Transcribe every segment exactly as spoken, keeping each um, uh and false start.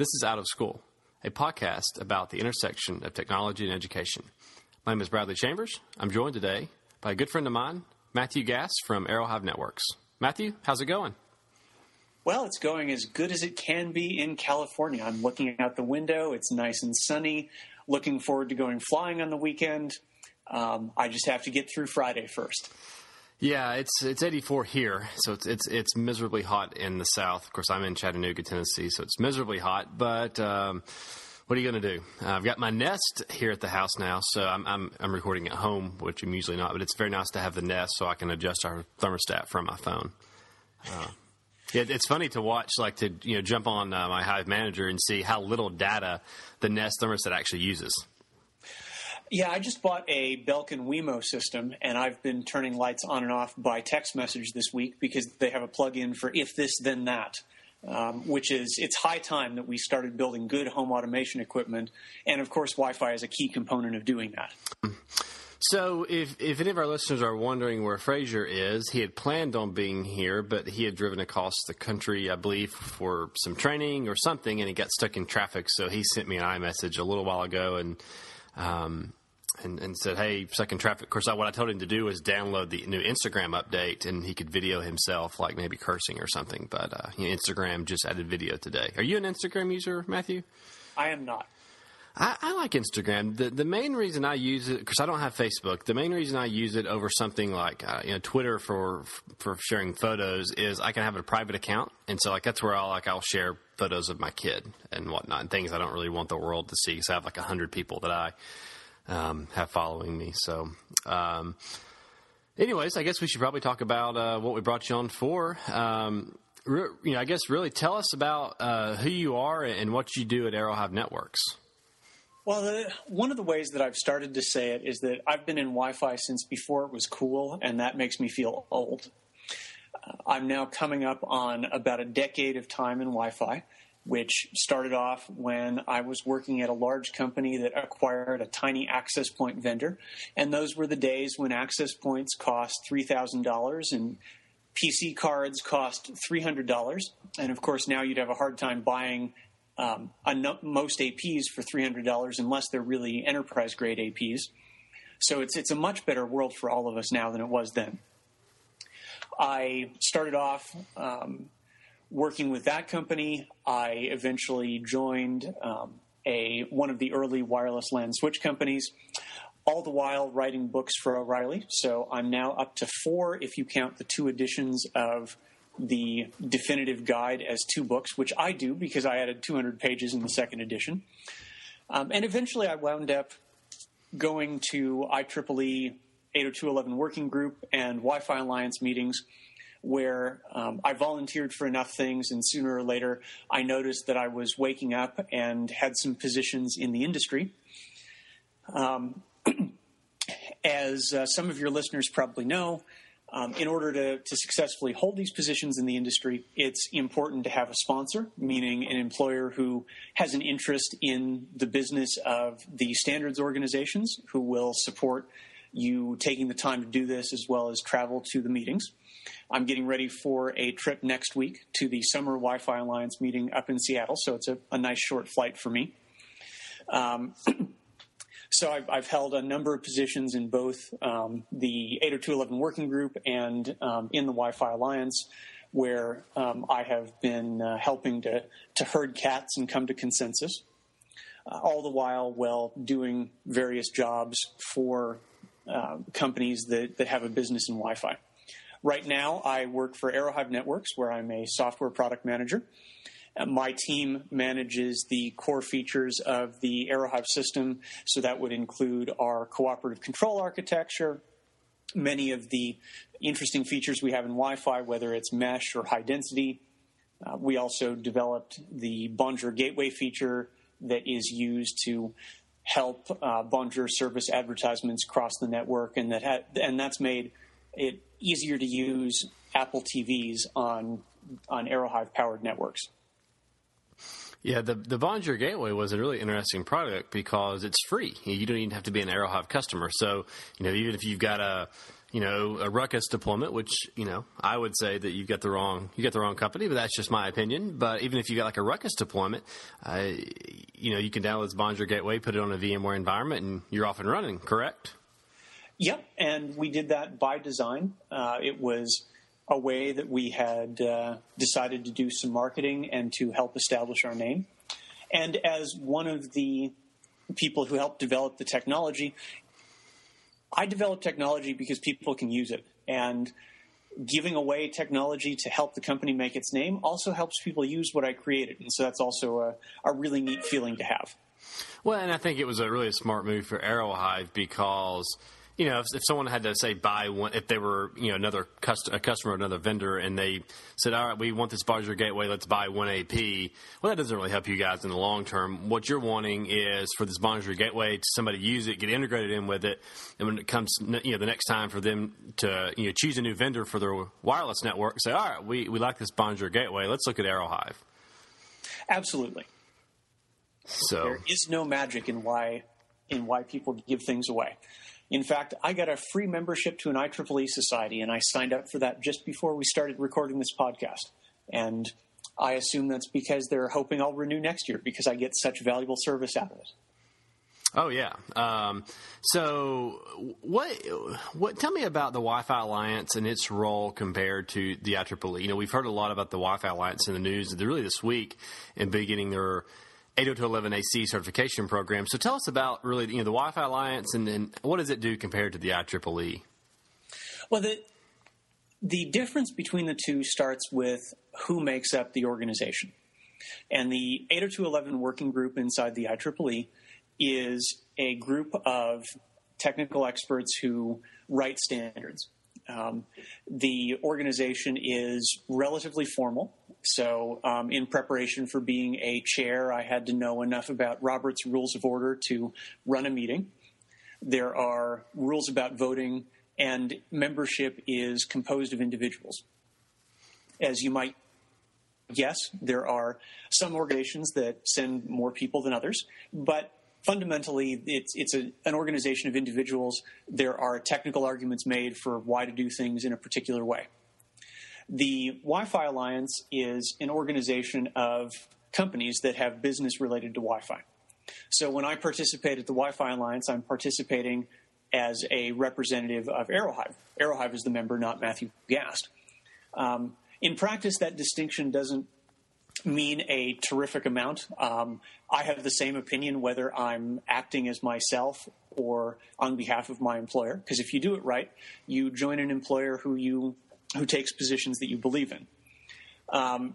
This is Out of School, a podcast about the intersection of technology and education. My name is Bradley Chambers. I'm joined today by a good friend of mine, Matthew Gass from Aerohive Networks. Matthew, how's it going? Well, it's going as good as it can be in California. I'm looking out the window. It's nice and sunny. Looking forward to going flying on the weekend. Um, I just have to get through Friday first. Yeah, it's it's eighty-four here, so it's it's it's miserably hot in the south. Of course, I'm in Chattanooga, Tennessee, so it's miserably hot. But um, what are you going to do? Uh, I've got my Nest here at the house now, so I'm I'm I'm recording at home, which I'm usually not. But it's very nice to have the Nest, so I can adjust our thermostat from my phone. Uh, yeah, it's funny to watch, like to you know jump on uh, my Hive Manager and see how little data the Nest thermostat actually uses. Yeah, I just bought a Belkin Wemo system, and I've been turning lights on and off by text message this week because they have a plug-in for if this, then that, um, which is it's high time that we started building good home automation equipment. And, of course, Wi-Fi is a key component of doing that. So if, if any of our listeners are wondering where Fraser is, he had planned on being here, but he had driven across the country, I believe, for some training or something, and he got stuck in traffic. So he sent me an iMessage a little while ago, and um, And, and said, hey, stuck in traffic. Of course, I, what I told him to do was download the new Instagram update, and he could video himself, like maybe cursing or something. But uh, you know, Instagram just added video today. Are you an Instagram user, Matthew? I am not. I, I like Instagram. The the main reason I use it, because I don't have Facebook, the main reason I use it over something like uh, you know Twitter for for sharing photos is I can have a private account, and so like that's where I'll like I'll share photos of my kid and whatnot, and things I don't really want the world to see. So I have like a hundred people that I. Um, have following me. So, um, anyways, I guess we should probably talk about uh, what we brought you on for. Um, re- you know, I guess really tell us about uh, who you are and what you do at Aerohive Networks. Well, the, one of the ways that I've started to say it is that I've been in Wi-Fi since before it was cool, and that makes me feel old. Uh, I'm now coming up on about a decade of time in Wi-Fi, which started off when I was working at a large company that acquired a tiny access point vendor. And those were the days when access points cost three thousand dollars and P C cards cost three hundred dollars. And, of course, now you'd have a hard time buying um, a no- most A Ps for three hundred dollars unless they're really enterprise-grade A Ps. So it's it's a much better world for all of us now than it was then. I started off um, working with that company. I eventually joined um, a one of the early wireless LAN switch companies, all the while writing books for O'Reilly. So I'm now up to four if you count the two editions of the definitive guide as two books, which I do because I added two hundred pages in the second edition. Um, and eventually I wound up going to I triple E eight oh two dot eleven working group and Wi-Fi Alliance meetings, where um, I volunteered for enough things, and sooner or later I noticed that I was waking up and had some positions in the industry. Um, as uh, some of your listeners probably know, um, in order to, to successfully hold these positions in the industry, it's important to have a sponsor, meaning an employer who has an interest in the business of the standards organizations who will support you taking the time to do this as well as travel to the meetings. I'm getting ready for a trip next week to the Summer Wi-Fi Alliance meeting up in Seattle, so it's a, a nice short flight for me. Um, so I've, I've held a number of positions in both um, the eight oh two dot eleven working group and um, in the Wi-Fi Alliance, where um, I have been uh, helping to, to herd cats and come to consensus, uh, all the while while doing various jobs for uh, companies that, that have a business in Wi-Fi. Right now, I work for Aerohive Networks, where I'm a software product manager. Uh, my team manages the core features of the Aerohive system, so that would include our cooperative control architecture, many of the interesting features we have in Wi-Fi, whether it's mesh or high density. Uh, we also developed the Bonjour Gateway feature that is used to help uh, Bonjour service advertisements cross the network, and that ha- and that's made it easier to use Apple T Vs on on Aerohive powered networks. Yeah, the the Bonjour Gateway was a really interesting product because it's free. You don't even have to be an Aerohive customer. So, you know, even if you've got a you know, a Ruckus deployment, which, you know, I would say that you've got the wrong, you got the wrong company, but that's just my opinion. But even if you got like a Ruckus deployment, uh, you know, you can download Zbondra Gateway, put it on a VMware environment, and you're off and running, correct? Yep, and we did that by design. Uh, it was a way that we had uh, decided to do some marketing and to help establish our name. And as one of the people who helped develop the technology, I developed technology because people can use it. And giving away technology to help the company make its name also helps people use what I created. And so that's also a, a really neat feeling to have. Well, and I think it was a really smart move for Aerohive because, you know, if, if someone had to say buy one, if they were, you know, another cust- a customer, another vendor, and they said, all right, we want this Zbondra Gateway, let's buy one A P. Well, that doesn't really help you guys in the long term. What you're wanting is for this Zbondra Gateway to somebody use it, get integrated in with it, and when it comes, you know, the next time for them to, you know, choose a new vendor for their wireless network, say, all right, we, we like this Zbondra Gateway, let's look at Aerohive. Absolutely. So there is no magic in why in why people give things away. In fact, I got a free membership to an I triple E society, and I signed up for that just before we started recording this podcast. And I assume that's because they're hoping I'll renew next year because I get such valuable service out of it. Oh yeah. Um, so what? What? Tell me about the Wi-Fi Alliance and its role compared to the I triple E. You know, we've heard a lot about the Wi-Fi Alliance in the news. Really, this week, in beginning their eight oh two dot eleven A C certification program. So tell us about really, you know, the Wi-Fi Alliance and then what does it do compared to the I triple E? Well, the the difference between the two starts with who makes up the organization. And the eight oh two dot eleven working group inside the I triple E is a group of technical experts who write standards. Um, the organization is relatively formal. So um, in preparation for being a chair, I had to know enough about Robert's Rules of Order to run a meeting. There are rules about voting, and membership is composed of individuals. As you might guess, there are some organizations that send more people than others, but fundamentally, it's it's a, an organization of individuals. There are technical arguments made for why to do things in a particular way. The Wi-Fi Alliance is an organization of companies that have business related to Wi-Fi. So when I participate at the Wi-Fi Alliance, I'm participating as a representative of Aerohive. Aerohive is the member, not Matthew Gast. Um, in practice, that distinction doesn't mean a terrific amount. Um, I have the same opinion whether I'm acting as myself or on behalf of my employer, because if you do it right, you join an employer who you who takes positions that you believe in. Um,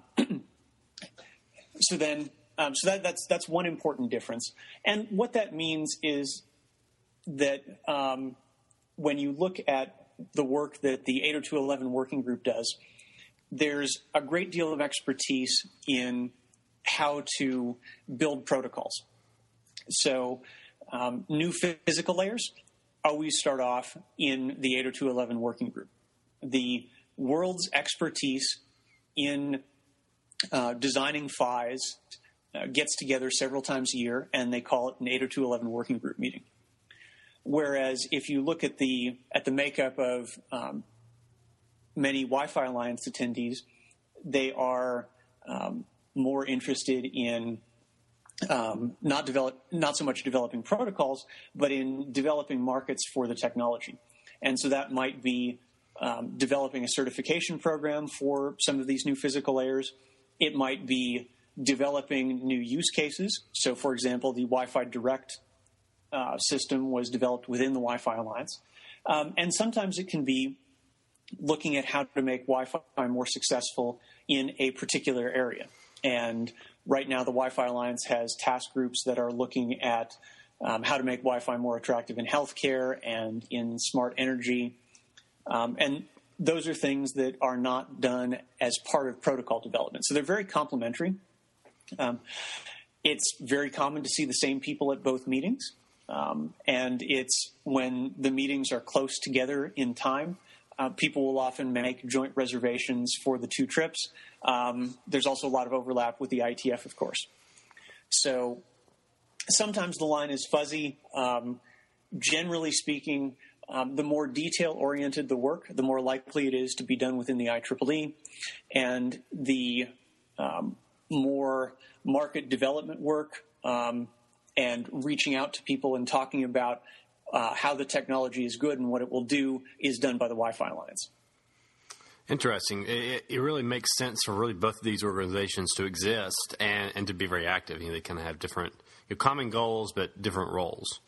so then, um, so that, that's that's one important difference. And what that means is that um, when you look at the work that the eight oh two dot eleven working group does, there's a great deal of expertise in how to build protocols. So um, new physical layers always start off in the eight oh two dot eleven working group. The world's expertise in uh, designing F I S uh, gets together several times a year, and they call it an eight oh two dot eleven working group meeting. Whereas if you look at the at the makeup of um, many Wi-Fi Alliance attendees, they are um, more interested in um, not develop, not so much developing protocols, but in developing markets for the technology. And so that might be um, developing a certification program for some of these new physical layers. It might be developing new use cases. So, for example, the Wi-Fi Direct uh, system was developed within the Wi-Fi Alliance. Um, and sometimes it can be looking at how to make Wi-Fi more successful in a particular area. And right now, the Wi-Fi Alliance has task groups that are looking at um, how to make Wi-Fi more attractive in healthcare and in smart energy. Um, and those are things that are not done as part of protocol development. So they're very complementary. Um, it's very common to see the same people at both meetings. Um, and it's when the meetings are close together in time, Uh, people will often make joint reservations for the two trips. Um, there's also a lot of overlap with the I T F, of course. So sometimes the line is fuzzy. Um, generally speaking, Um, the more detail-oriented the work, the more likely it is to be done within the I triple E, and the um, more market development work um, and reaching out to people and talking about uh, how the technology is good and what it will do is done by the Wi-Fi Alliance. Interesting. It, it really makes sense for really both of these organizations to exist and, and to be very active. You know, they kind of have different you know, common goals, but different roles.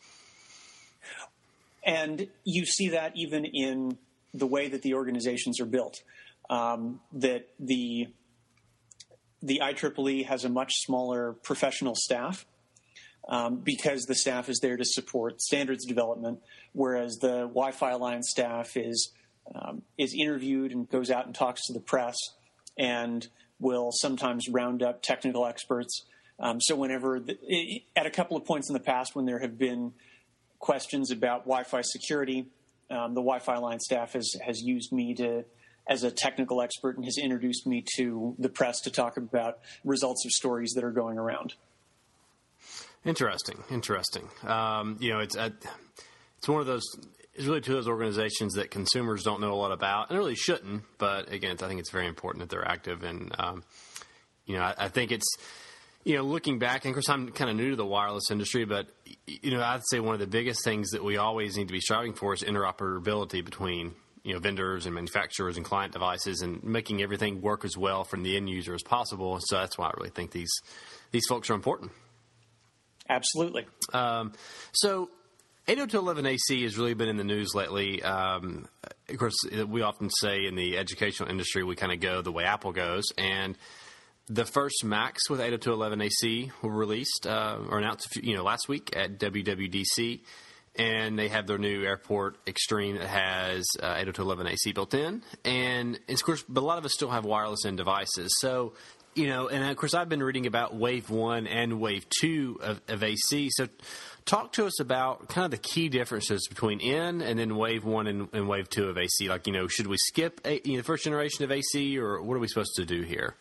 And you see that even in the way that the organizations are built, um, that the the I triple E has a much smaller professional staff um, because the staff is there to support standards development, whereas the Wi-Fi Alliance staff is um, is interviewed and goes out and talks to the press and will sometimes round up technical experts. Um, so whenever, the, at a couple of points in the past when there have been questions about Wi-Fi security, um, the Wi-Fi Alliance staff has, has used me to as a technical expert and has introduced me to the press to talk about results of stories that are going around. Interesting, interesting. Um, you know, it's uh, it's one of those. It's really two of those organizations that consumers don't know a lot about, and really shouldn't. But again, I think it's very important that they're active, and um, you know, I, I think it's. You know, looking back, and of course I'm kind of new to the wireless industry, but, you know, I'd say one of the biggest things that we always need to be striving for is interoperability between, you know, vendors and manufacturers and client devices and making everything work as well from the end user as possible. So that's why I really think these these folks are important. Absolutely. Um, so eight oh two dot eleven A C has really been in the news lately. Um, of course, we often say in the educational industry we kind of go the way Apple goes, and the first Macs with eight oh two dot eleven A C were released uh, or announced, you know, last week at W W D C, and they have their new Airport Extreme that has uh, eight oh two dot eleven A C built in, and of course, but a lot of us still have wireless end devices. So, you know, and of course, I've been reading about Wave One and Wave Two of, of A C. So, talk to us about kind of the key differences between in and then Wave One and, and Wave Two of A C. Like, you know, should we skip a, you know, the first generation of A C, or what are we supposed to do here?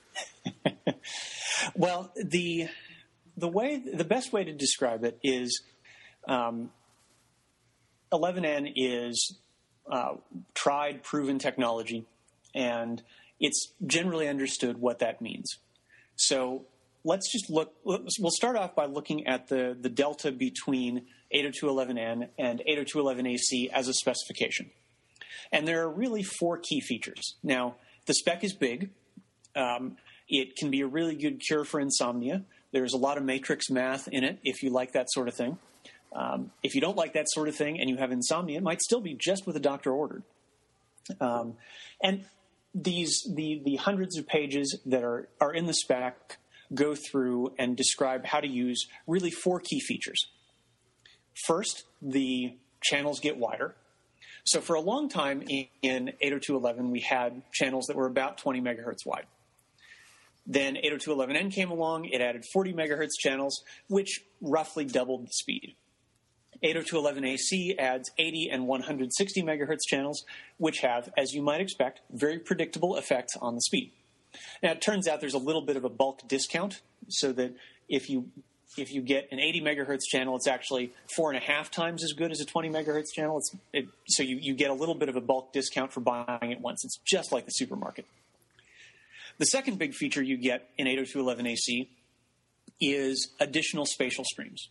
Well, the the way the best way to describe it is um, eleven N is uh, tried, proven technology, and it's generally understood what that means. So let's just look. We'll start off by looking at the the delta between eight oh two dot eleven N and eight oh two dot eleven A C as a specification, and there are really four key features. Now, the spec is big. Um, It can be a really good cure for insomnia. There's a lot of matrix math in it if you like that sort of thing. Um, if you don't like that sort of thing and you have insomnia, it might still be just what the doctor ordered. Um, and these the the hundreds of pages that are, are in the spec go through and describe how to use really four key features. First, the channels get wider. So for a long time in, in eight oh two dot eleven, we had channels that were about twenty megahertz wide. Then eight oh two dot eleven N came along. It added forty megahertz channels, which roughly doubled the speed. eight oh two dot eleven A C adds eighty and one hundred sixty megahertz channels, which have, as you might expect, very predictable effects on the speed. Now, it turns out there's a little bit of a bulk discount, so that if you if you get an eighty megahertz channel, it's actually four and a half times as good as a twenty megahertz channel. It's, it, so you, you get a little bit of a bulk discount for buying it once. It's just like the supermarket. The second big feature you get in eight oh two dot eleven A C is additional spatial streams.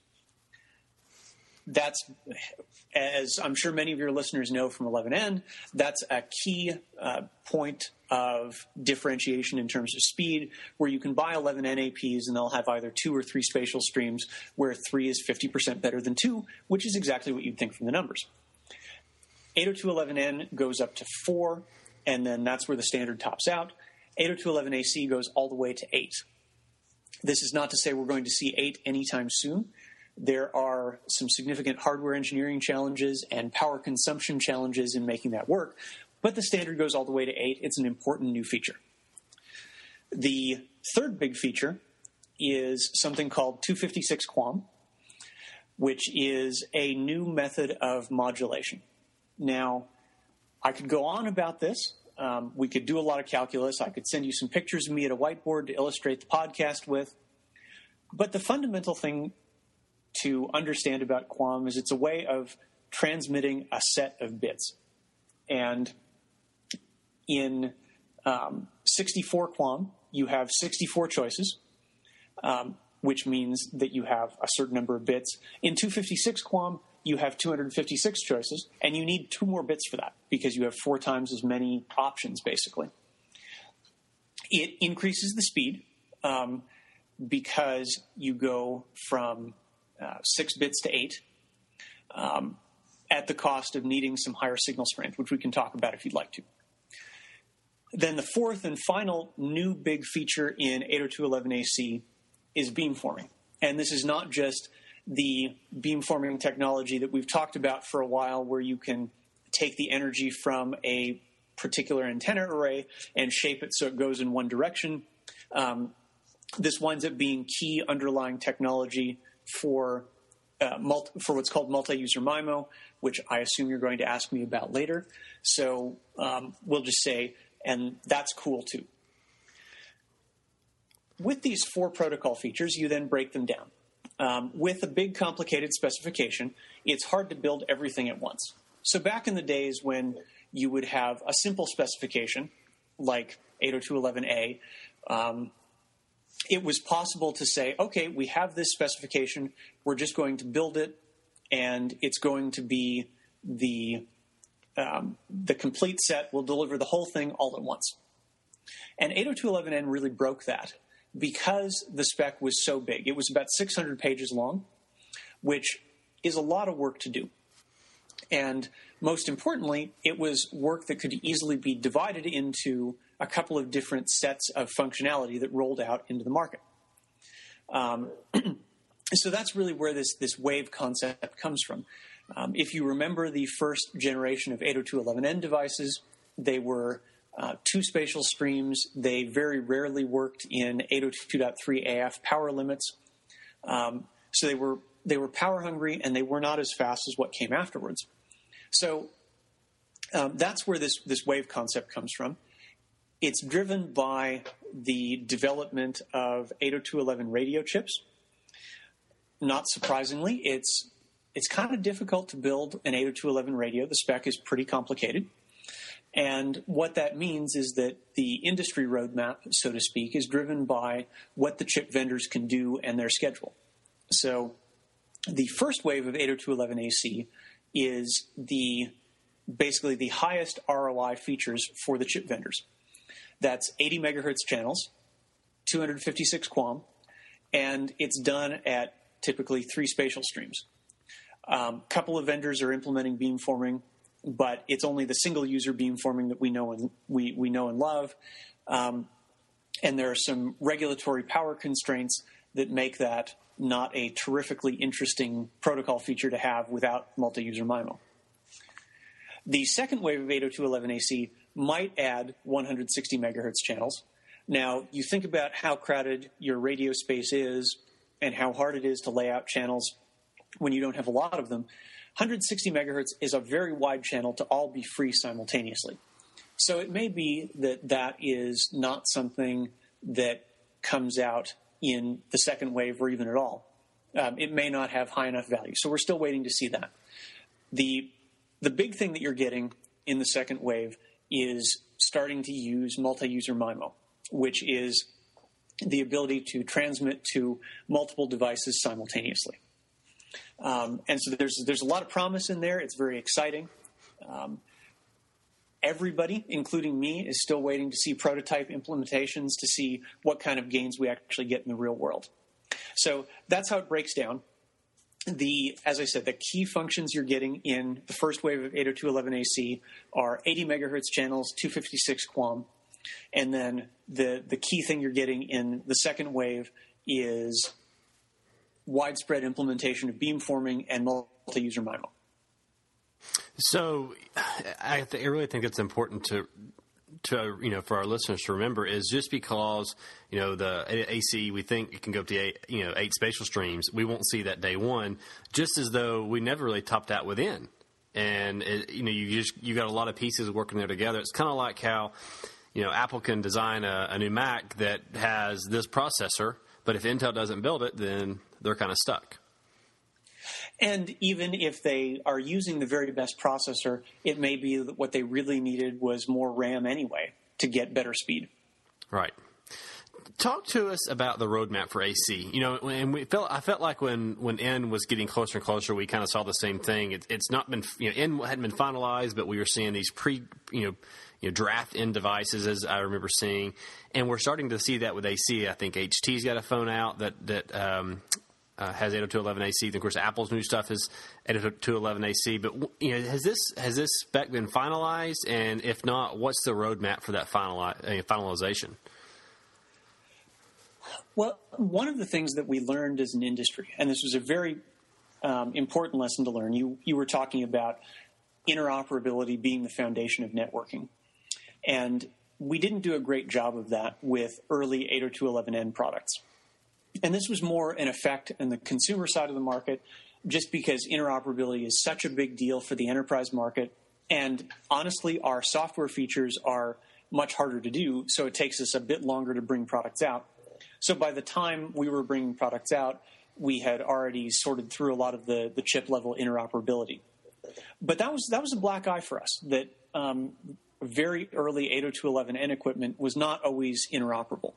That's, as I'm sure many of your listeners know from eleven N, that's a key uh, point of differentiation in terms of speed, where you can buy eleven N A Ps and they'll have either two or three spatial streams, where three is fifty percent better than two, which is exactly what you'd think from the numbers. eight oh two dot eleven N goes up to four, and then that's where the standard tops out. eight oh two dot eleven A C goes all the way to eight. This is not to say we're going to see eight anytime soon. There are some significant hardware engineering challenges and power consumption challenges in making that work, but the standard goes all the way to eight. It's an important new feature. The third big feature is something called two fifty-six QAM, which is a new method of modulation. Now, I could go on about this. Um, we could do a lot of calculus. I could send you some pictures of me at a whiteboard to illustrate the podcast with. But the fundamental thing to understand about QAM is it's a way of transmitting a set of bits. And in um, sixty-four QAM, you have sixty-four choices, um, which means that you have a certain number of bits. In two fifty-six QAM, you have two hundred fifty-six choices, and you need two more bits for that because you have four times as many options, basically. It increases the speed um, because you go from uh, six bits to eight um, at the cost of needing some higher signal strength, which we can talk about if you'd like to. Then the fourth and final new big feature in eight oh two dot eleven A C is beamforming. And this is not just the beamforming technology that we've talked about for a while, where you can take the energy from a particular antenna array and shape it so it goes in one direction. Um, this winds up being key underlying technology for uh, multi, for what's called multi-user MIMO, which I assume you're going to ask me about later. So um, we'll just say, and that's cool too. With these four protocol features, you then break them down. Um, with a big, complicated specification, it's hard to build everything at once. So back in the days when you would have a simple specification, like eight oh two dot eleven A, um, it was possible to say, okay, we have this specification, we're just going to build it, and it's going to be the, um, the complete set. We'll deliver the whole thing all at once. And eight oh two dot eleven N really broke that, because the spec was so big. It was about six hundred pages long, which is a lot of work to do. And most importantly, it was work that could easily be divided into a couple of different sets of functionality that rolled out into the market. Um, so that's really where this, this wave concept comes from. Um, if you remember the first generation of eight oh two dot eleven N devices, they were Uh, two spatial streams. They very rarely worked in eight oh two dot three A F power limits. Um, so they were they were power hungry, and they were not as fast as what came afterwards. So um, that's where this, this wave concept comes from. It's driven by the development of eight oh two dot eleven radio chips. Not surprisingly, it's it's kind of difficult to build an eight oh two dot eleven radio. The spec is pretty complicated. And what that means is that the industry roadmap, so to speak, is driven by what the chip vendors can do and their schedule. So the first wave of eight oh two dot eleven A C is the basically the highest R O I features for the chip vendors. That's eighty megahertz channels, two hundred fifty-six QAM, and it's done at typically three spatial streams. A um, couple of vendors are implementing beamforming, but it's only the single-user beamforming that we know and we, we know and love. Um, and there are some regulatory power constraints that make that not a terrifically interesting protocol feature to have without multi-user MIMO. The second wave of eight oh two dot eleven A C might add one hundred sixty megahertz channels. Now, you think about how crowded your radio space is and how hard it is to lay out channels when you don't have a lot of them. one hundred sixty megahertz is a very wide channel to all be free simultaneously. So it may be that that is not something that comes out in the second wave or even at all. Um, it may not have high enough value. So we're still waiting to see that. The, the big thing that you're getting in the second wave is starting to use multi-user MIMO, which is the ability to transmit to multiple devices simultaneously. Um, and so there's there's a lot of promise in there. It's very exciting. Um, everybody, including me, is still waiting to see prototype implementations to see what kind of gains we actually get in the real world. So that's how it breaks down. The as I said, the key functions you're getting in the first wave of eight oh two dot eleven A C are eighty megahertz channels, two fifty-six QAM, and then the the key thing you're getting in the second wave is widespread implementation of beamforming and multi-user MIMO. So I, th- I really think it's important to, to you know, for our listeners to remember is just because, you know, the A C, we think it can go up to eight, you know, eight spatial streams, we won't see that day one, just as though we never really topped out within. And, it, you know, you just, you got a lot of pieces working there together. It's kind of like how, you know, Apple can design a, a new Mac that has this processor, but if Intel doesn't build it, then they're kind of stuck. And even if they are using the very best processor, it may be that what they really needed was more RAM anyway to get better speed. Right. Talk to us about the roadmap for A C. You know, and we felt I felt like when, when N was getting closer and closer, we kind of saw the same thing. It, it's not been, you know, N hadn't been finalized, but we were seeing these pre, you know, you know, draft N devices, as I remember seeing, and we're starting to see that with A C. I think H T's got a phone out that that um, uh, has eight oh two dot eleven A C. Of course, Apple's new stuff is eight oh two dot eleven A C. But you know, has this has this spec been finalized? And if not, what's the roadmap for that finali- uh, finalization? Well, one of the things that we learned as an industry, and this was a very um, important lesson to learn, you, you were talking about interoperability being the foundation of networking. And we didn't do a great job of that with early eight oh two dot eleven N products. And this was more an effect in the consumer side of the market, just because interoperability is such a big deal for the enterprise market. And honestly, our software features are much harder to do, so it takes us a bit longer to bring products out. So by the time we were bringing products out, we had already sorted through a lot of the, the chip-level interoperability. But that was that was a black eye for us, that um, very early eight oh two dot eleven N equipment was not always interoperable.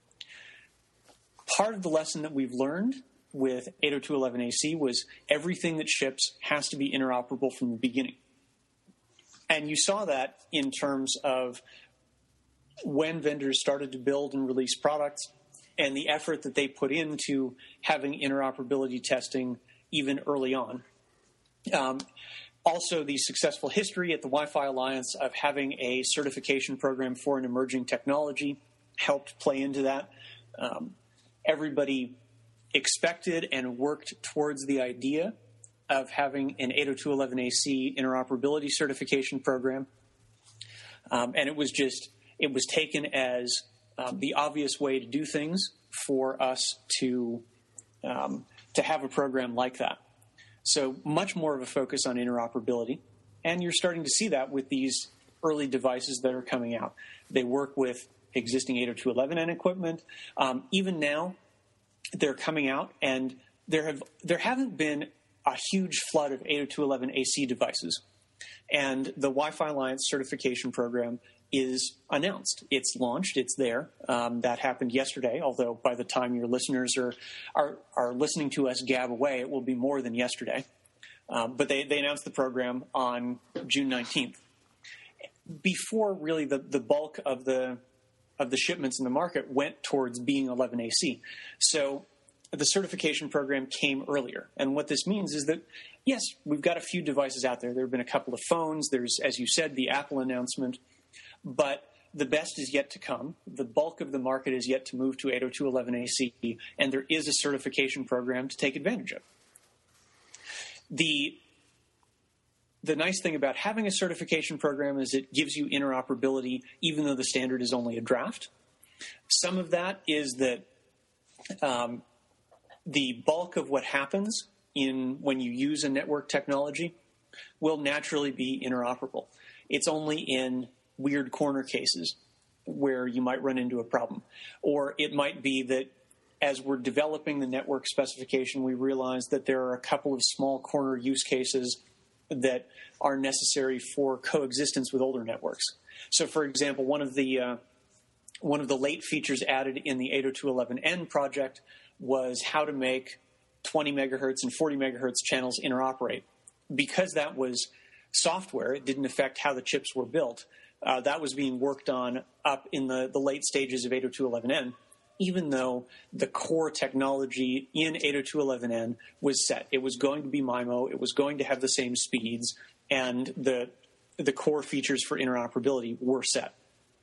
Part of the lesson that we've learned with eight oh two dot eleven A C was everything that ships has to be interoperable from the beginning. And you saw that in terms of when vendors started to build and release products, and the effort that they put into having interoperability testing even early on. Um, also, the successful history at the Wi-Fi Alliance of having a certification program for an emerging technology helped play into that. Um, everybody expected and worked towards the idea of having an eight oh two dot eleven A C interoperability certification program. Um, and it was just, it was taken as Um, the obvious way to do things for us to um, to have a program like that. So much more of a focus on interoperability. And you're starting to see that with these early devices that are coming out. They work with existing eight oh two dot eleven N equipment. Um, even now, they're coming out, and there have there haven't been a huge flood of eight oh two dot eleven A C devices. And the Wi-Fi Alliance certification program is announced. It's launched. It's there. Um, that happened yesterday, although by the time your listeners are are, are listening to us gab away, it will be more than yesterday. Um, but they, they announced the program on June nineteenth. Before really the, the bulk of the of the shipments in the market went towards being eleven A C. So the certification program came earlier. And what this means is that, yes, we've got a few devices out there. There have been a couple of phones. There's, as you said, the Apple announcement. But the best is yet to come. The bulk of the market is yet to move to eight oh two dot eleven A C, and there is a certification program to take advantage of. The, the nice thing about having a certification program is it gives you interoperability even though the standard is only a draft. Some of that is that um, the bulk of what happens in when you use a network technology will naturally be interoperable. It's only in weird corner cases where you might run into a problem. Or it might be that as we're developing the network specification, we realize that there are a couple of small corner use cases that are necessary for coexistence with older networks. So, for example, one of the uh, one of the late features added in the eight oh two dot eleven N project was how to make twenty megahertz and forty megahertz channels interoperate. Because that was software, it didn't affect how the chips were built. Uh, that was being worked on up in the, the late stages of eight oh two dot eleven N, even though the core technology in eight oh two dot eleven N was set. It was going to be MIMO. It was going to have the same speeds, and the the core features for interoperability were set.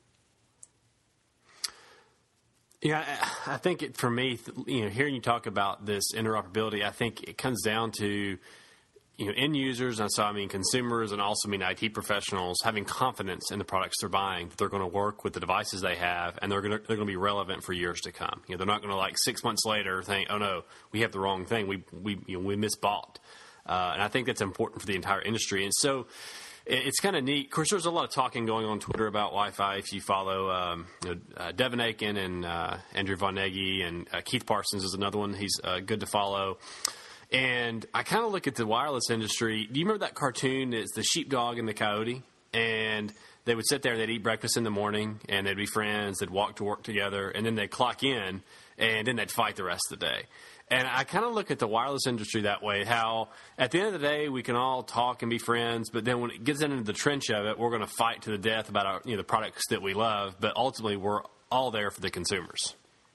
Yeah, I think it, for me, you know, hearing you talk about this interoperability, I think it comes down to, you know, end users, and so I mean consumers, and also I mean I T professionals having confidence in the products they're buying, that they're going to work with the devices they have, and they're going to they're going to be relevant for years to come. You know, they're not going to like six months later think, oh no, we have the wrong thing, we we you know, we misbought, uh, and I think that's important for the entire industry. And so it's kind of neat. Of course, there's a lot of talking going on Twitter about Wi-Fi. If you follow um, you know, uh, Devin Aiken and uh, Andrew Von Nagy, and uh, Keith Parsons is another one. He's uh, good to follow. And I kind of look at the wireless industry. Do you remember that cartoon? It's the sheepdog and the coyote, and they would sit there and they'd eat breakfast in the morning, and they'd be friends. They'd walk to work together, and then they'd clock in, and then they'd fight the rest of the day. And I kind of look at the wireless industry that way, how at the end of the day, we can all talk and be friends, but then when it gets into the trench of it, we're going to fight to the death about our, you know, the products that we love, but ultimately we're all there for the consumers.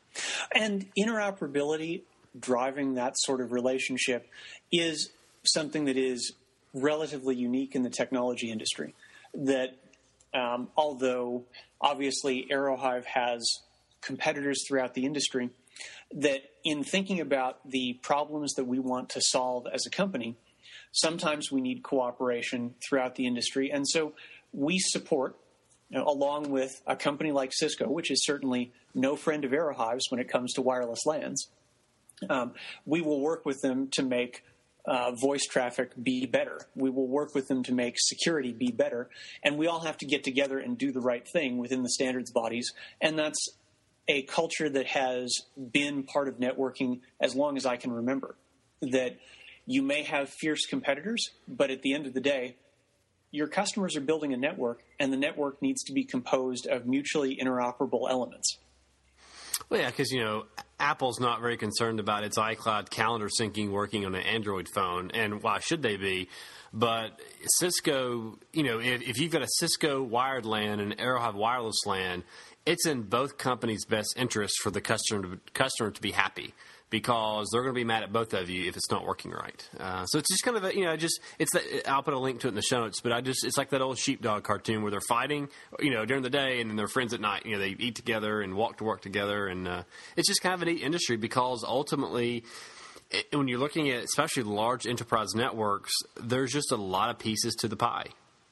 And interoperability, driving that sort of relationship, is something that is relatively unique in the technology industry. That um, although obviously Aerohive has competitors throughout the industry, that in thinking about the problems that we want to solve as a company, sometimes we need cooperation throughout the industry. And so we support, you know, along with a company like Cisco, which is certainly no friend of Aerohive's when it comes to wireless LANs, um, we will work with them to make uh, voice traffic be better. We will work with them to make security be better. And we all have to get together and do the right thing within the standards bodies. And that's a culture that has been part of networking as long as I can remember. That you may have fierce competitors, but at the end of the day, your customers are building a network, and the network needs to be composed of mutually interoperable elements. Well, yeah, because, you know, Apple's not very concerned about its iCloud calendar syncing working on an Android phone, and why should they be? But Cisco, you know, if, if you've got a Cisco wired LAN and an Aerohive wireless LAN, it's in both companies' best interest for the customer to, customer to be happy, because they're going to be mad at both of you if it's not working right. Uh, so it's just kind of a, you know, just it's that, I'll put a link to it in the show notes, but I just it's like that old sheepdog cartoon where they're fighting, you know, during the day, and then they're friends at night. You know, they eat together and walk to work together, and uh, it's just kind of a neat industry, because ultimately, it, when you're looking at especially large enterprise networks, there's just a lot of pieces to the pie.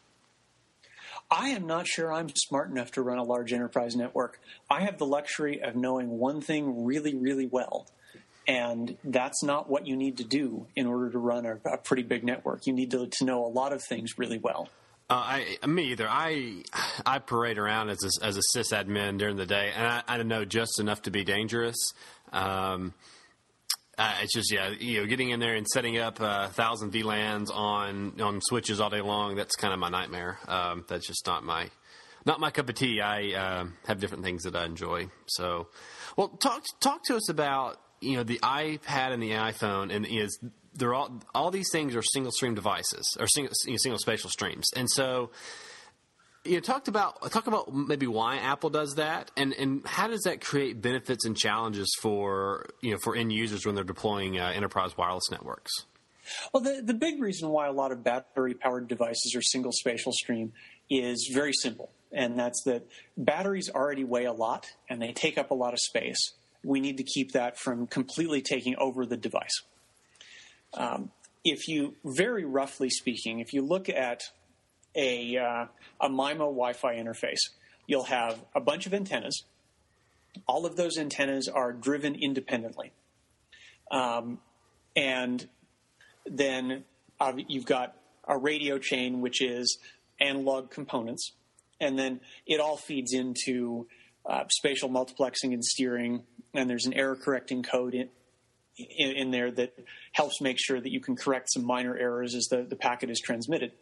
I am not sure I'm smart enough to run a large enterprise network. I have the luxury of knowing one thing really, really well, and that's not what you need to do in order to run a, a pretty big network. You need to, to know a lot of things really well. Uh, I, me either. I I parade around as a, as a sysadmin during the day, and I, I know just enough to be dangerous. Um, Uh, it's just, yeah, you know, getting in there and setting up a uh, thousand V LANs on on switches all day long. That's kind of my nightmare. Um, that's just not my not my cup of tea. I uh, have different things that I enjoy. So, well, talk talk to us about, you know, the iPad and the iPhone, and is you know, they're all all these things are single stream devices or single you know, single spatial streams, and so. You talked about talk about maybe why Apple does that, and, and how does that create benefits and challenges for you know for end users when they're deploying uh, enterprise wireless networks? Well, the, the big reason why a lot of battery-powered devices are single spatial stream is very simple, and that's that batteries already weigh a lot, and they take up a lot of space. We need to keep that from completely taking over the device. Um, if you, very roughly speaking, if you look at a, uh, a MIMO Wi-Fi interface, you'll have a bunch of antennas. All of those antennas are driven independently. Um, and then uh, you've got a radio chain, which is analog components. And then it all feeds into uh, spatial multiplexing and steering. And there's an error correcting code in, in, in there that helps make sure that you can correct some minor errors as the, the packet is transmitted.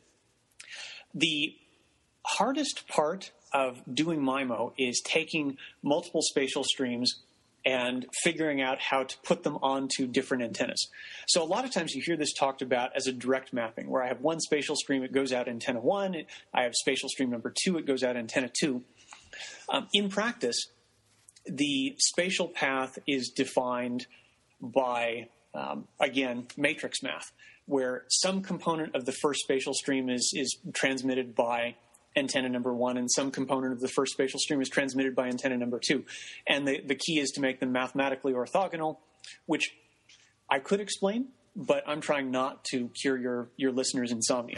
The hardest part of doing MIMO is taking multiple spatial streams and figuring out how to put them onto different antennas. So a lot of times you hear this talked about as a direct mapping, where I have one spatial stream, it goes out antenna one. I have spatial stream number two, it goes out antenna two. Um, in practice, the spatial path is defined by, um, again, matrix math, where some component of the first spatial stream is, is transmitted by antenna number one, and some component of the first spatial stream is transmitted by antenna number two. And the, the key is to make them mathematically orthogonal, which I could explain, but I'm trying not to cure your, your listeners' insomnia.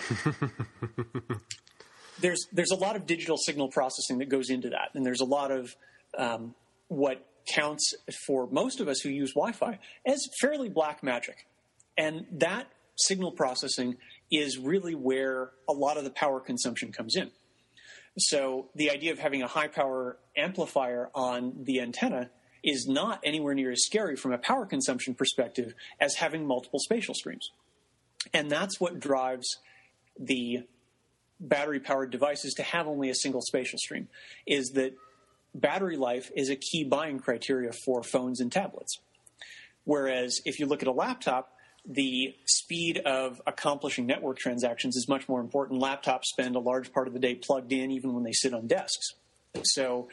there's, there's a lot of digital signal processing that goes into that, and there's a lot of um, what counts for most of us who use Wi-Fi as fairly black magic. And that signal processing is really where a lot of the power consumption comes in. So the idea of having a high-power amplifier on the antenna is not anywhere near as scary from a power consumption perspective as having multiple spatial streams. And that's what drives the battery-powered devices to have only a single spatial stream, is that battery life is a key buying criteria for phones and tablets. Whereas if you look at a laptop, the speed of accomplishing network transactions is much more important. Laptops spend a large part of the day plugged in, even when they sit on desks. So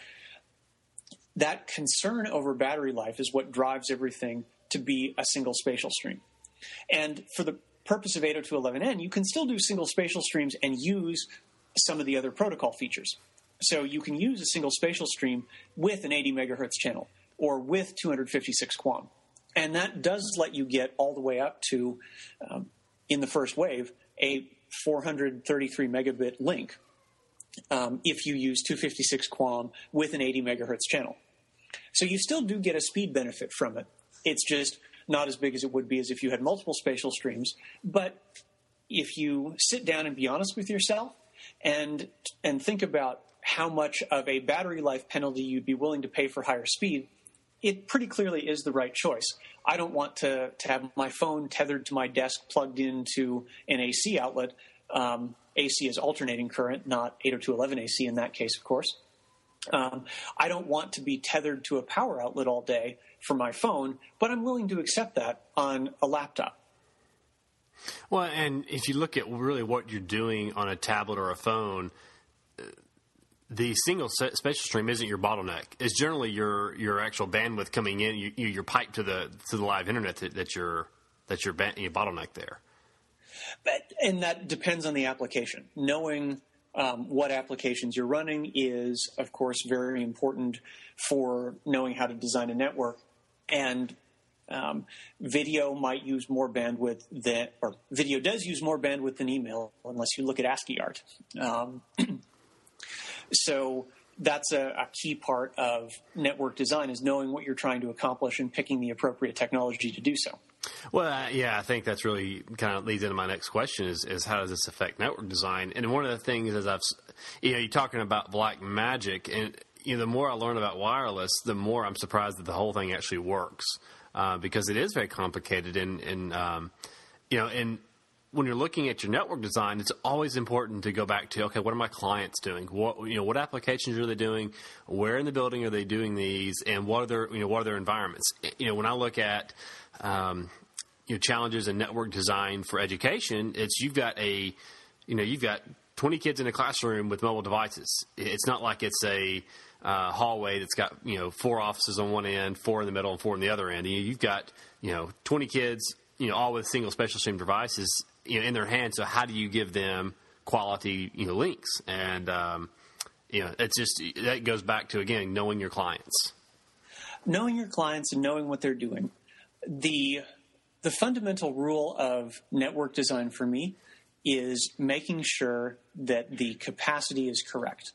that concern over battery life is what drives everything to be a single spatial stream. And for the purpose of eight oh two dot eleven n, you can still do single spatial streams and use some of the other protocol features. So you can use a single spatial stream with an eighty megahertz channel or with two hundred fifty-six QAM. And that does let you get all the way up to, um, in the first wave, a four hundred thirty-three megabit link um, if you use two hundred fifty-six QAM with an eighty megahertz channel. So you still do get a speed benefit from it. It's just not as big as it would be as if you had multiple spatial streams. But if you sit down and be honest with yourself and and think about how much of a battery life penalty you'd be willing to pay for higher speed, it pretty clearly is the right choice. I don't want to, to have my phone tethered to my desk plugged into an A C outlet. Um, A C is alternating current, not eight oh two dot eleven A C in that case, of course. Um, I don't want to be tethered to a power outlet all day for my phone, but I'm willing to accept that on a laptop. Well, and if you look at really what you're doing on a tablet or a phone, the single spatial stream isn't your bottleneck. It's generally your your actual bandwidth coming in, you, your pipe to the to the live internet that, that your that's your, ba- your bottleneck there. But, and that depends on the application. Knowing um, what applications you're running is, of course, very important for knowing how to design a network. And um, video might use more bandwidth than, or video does use more bandwidth than email, unless you look at ASCII art. Um, So that's a, a key part of network design, is knowing what you're trying to accomplish and picking the appropriate technology to do so. Well, uh, yeah, I think that's really kind of leads into my next question is, is how does this affect network design? And one of the things is I've, you know, you're talking about black magic, and you know, the more I learn about wireless, the more I'm surprised that the whole thing actually works uh, because it is very complicated. And, and um, you know, and when you're looking at your network design, it's always important to go back to, okay, what are my clients doing? What, you know, what applications are they doing? Where in the building are they doing these? And what are their, you know, what are their environments? You know, when I look at, um, you know, challenges in network design for education, it's, you've got a, you know, you've got twenty kids in a classroom with mobile devices. It's not like it's a uh, hallway that's got, you know, four offices on one end, four in the middle, and four on the other end. And you've got, you know, twenty kids, you know, all with single spatial stream devices, you know, in their hands. So how do you give them quality, you know, links? And, um, you know, it's just, that goes back to, again, knowing your clients. Knowing your clients and knowing what they're doing. The, the fundamental rule of network design for me is making sure that the capacity is correct.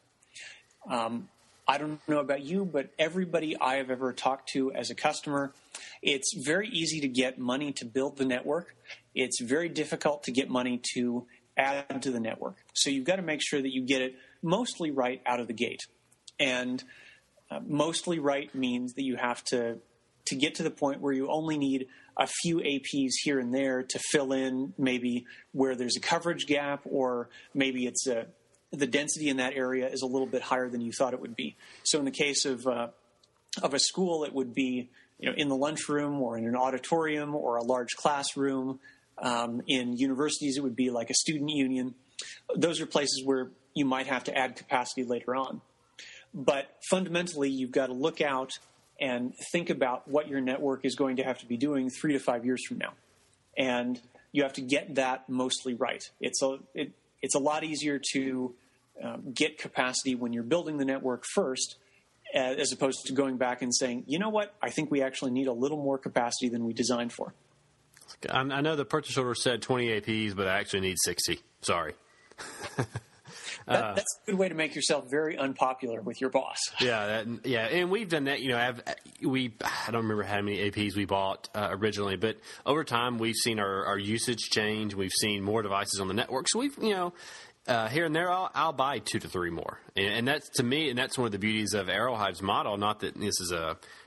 Um, I don't know about you, but everybody I have ever talked to as a customer, it's very easy to get money to build the network. It's very difficult to get money to add to the network. So you've got to make sure that you get it mostly right out of the gate. And uh, mostly right means that you have to, to get to the point where you only need a few A Ps here and there to fill in maybe where there's a coverage gap, or maybe it's a the density in that area is a little bit higher than you thought it would be. So in the case of uh, of a school, it would be, you know, in the lunchroom or in an auditorium or a large classroom. Um, in universities, it would be like a student union. Those are places where you might have to add capacity later on. But fundamentally, you've got to look out and think about what your network is going to have to be doing three to five years from now. And you have to get that mostly right. It's a, it, it's a lot easier to um, get capacity when you're building the network first, as opposed to going back and saying, you know what, I think we actually need a little more capacity than we designed for. I know the purchase order said twenty A Ps, but I actually need sixty. Sorry. That, that's a good way to make yourself very unpopular with your boss. Yeah, that, yeah, and we've done that. You know, I've, we I don't remember how many A Ps we bought uh, originally, but over time we've seen our, our usage change. We've seen more devices on the network, so we've, you know, uh, here and there I'll, I'll buy two to three more, and, and that's to me, and that's one of the beauties of Aerohive's model. Not that this is a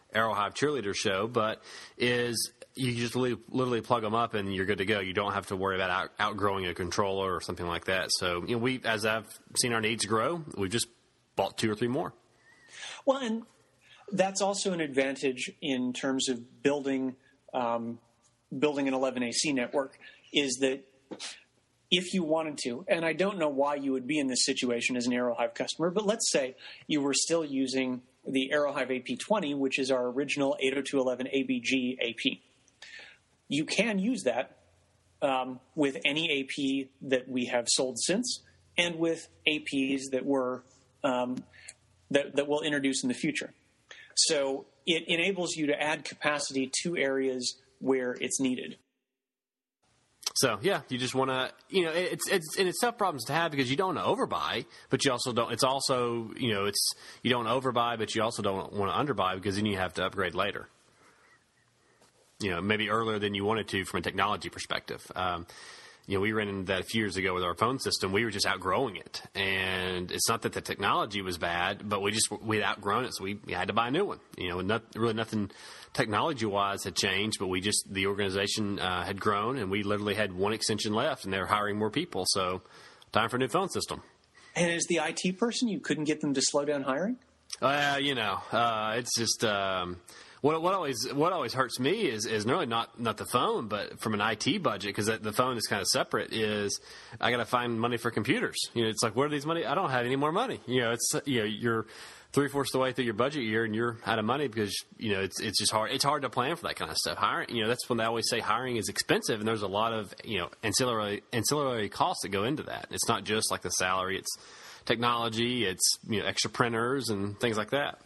Aerohive cheerleader show, but is you just literally, literally plug them up and you're good to go. You don't have to worry about out, outgrowing a controller or something like that. So, you know, we, as I've seen our needs grow, we've just bought two or three more. Well, and that's also an advantage in terms of building um, building an eleven A C network, is that if you wanted to, and I don't know why you would be in this situation as an Aerohive customer, but let's say you were still using the Aerohive A P twenty, which is our original eight oh two dot eleven A B G A P. You can use that um, with any A P that we have sold since, and with A Ps that were um, that, that we'll introduce in the future. So it enables you to add capacity to areas where it's needed. So yeah, you just want to, you know, it's it's and it's tough problems to have because you don't want to overbuy, but you also don't. It's also, you know, it's you don't want to overbuy, but you also don't want to underbuy because then you have to upgrade later. You know, maybe earlier than you wanted to from a technology perspective. Um, you know, we ran into that a few years ago with our phone system. We were just outgrowing it, and it's not that the technology was bad, but we just we had outgrown it, so we, we had to buy a new one. You know, not, really nothing technology-wise had changed, but we just the organization uh, had grown, and we literally had one extension left, and they were hiring more people. So, time for a new phone system. And as the I T person, you couldn't get them to slow down hiring? Uh, you know, uh, it's just. Um, What, what always what always hurts me is is really not, not the phone, but from an I T budget, because the phone is kind of separate. Is I got to find money for computers. You know, it's like, where are these money? I don't have any more money. You know, it's you know you're three fourths of the way through your budget year and you're out of money because you know it's it's just hard. It's hard to plan for that kind of stuff. Hiring, you know, that's when they always say hiring is expensive, and there's a lot of you know ancillary ancillary costs that go into that. It's not just like the salary. It's technology. It's you know extra printers and things like that.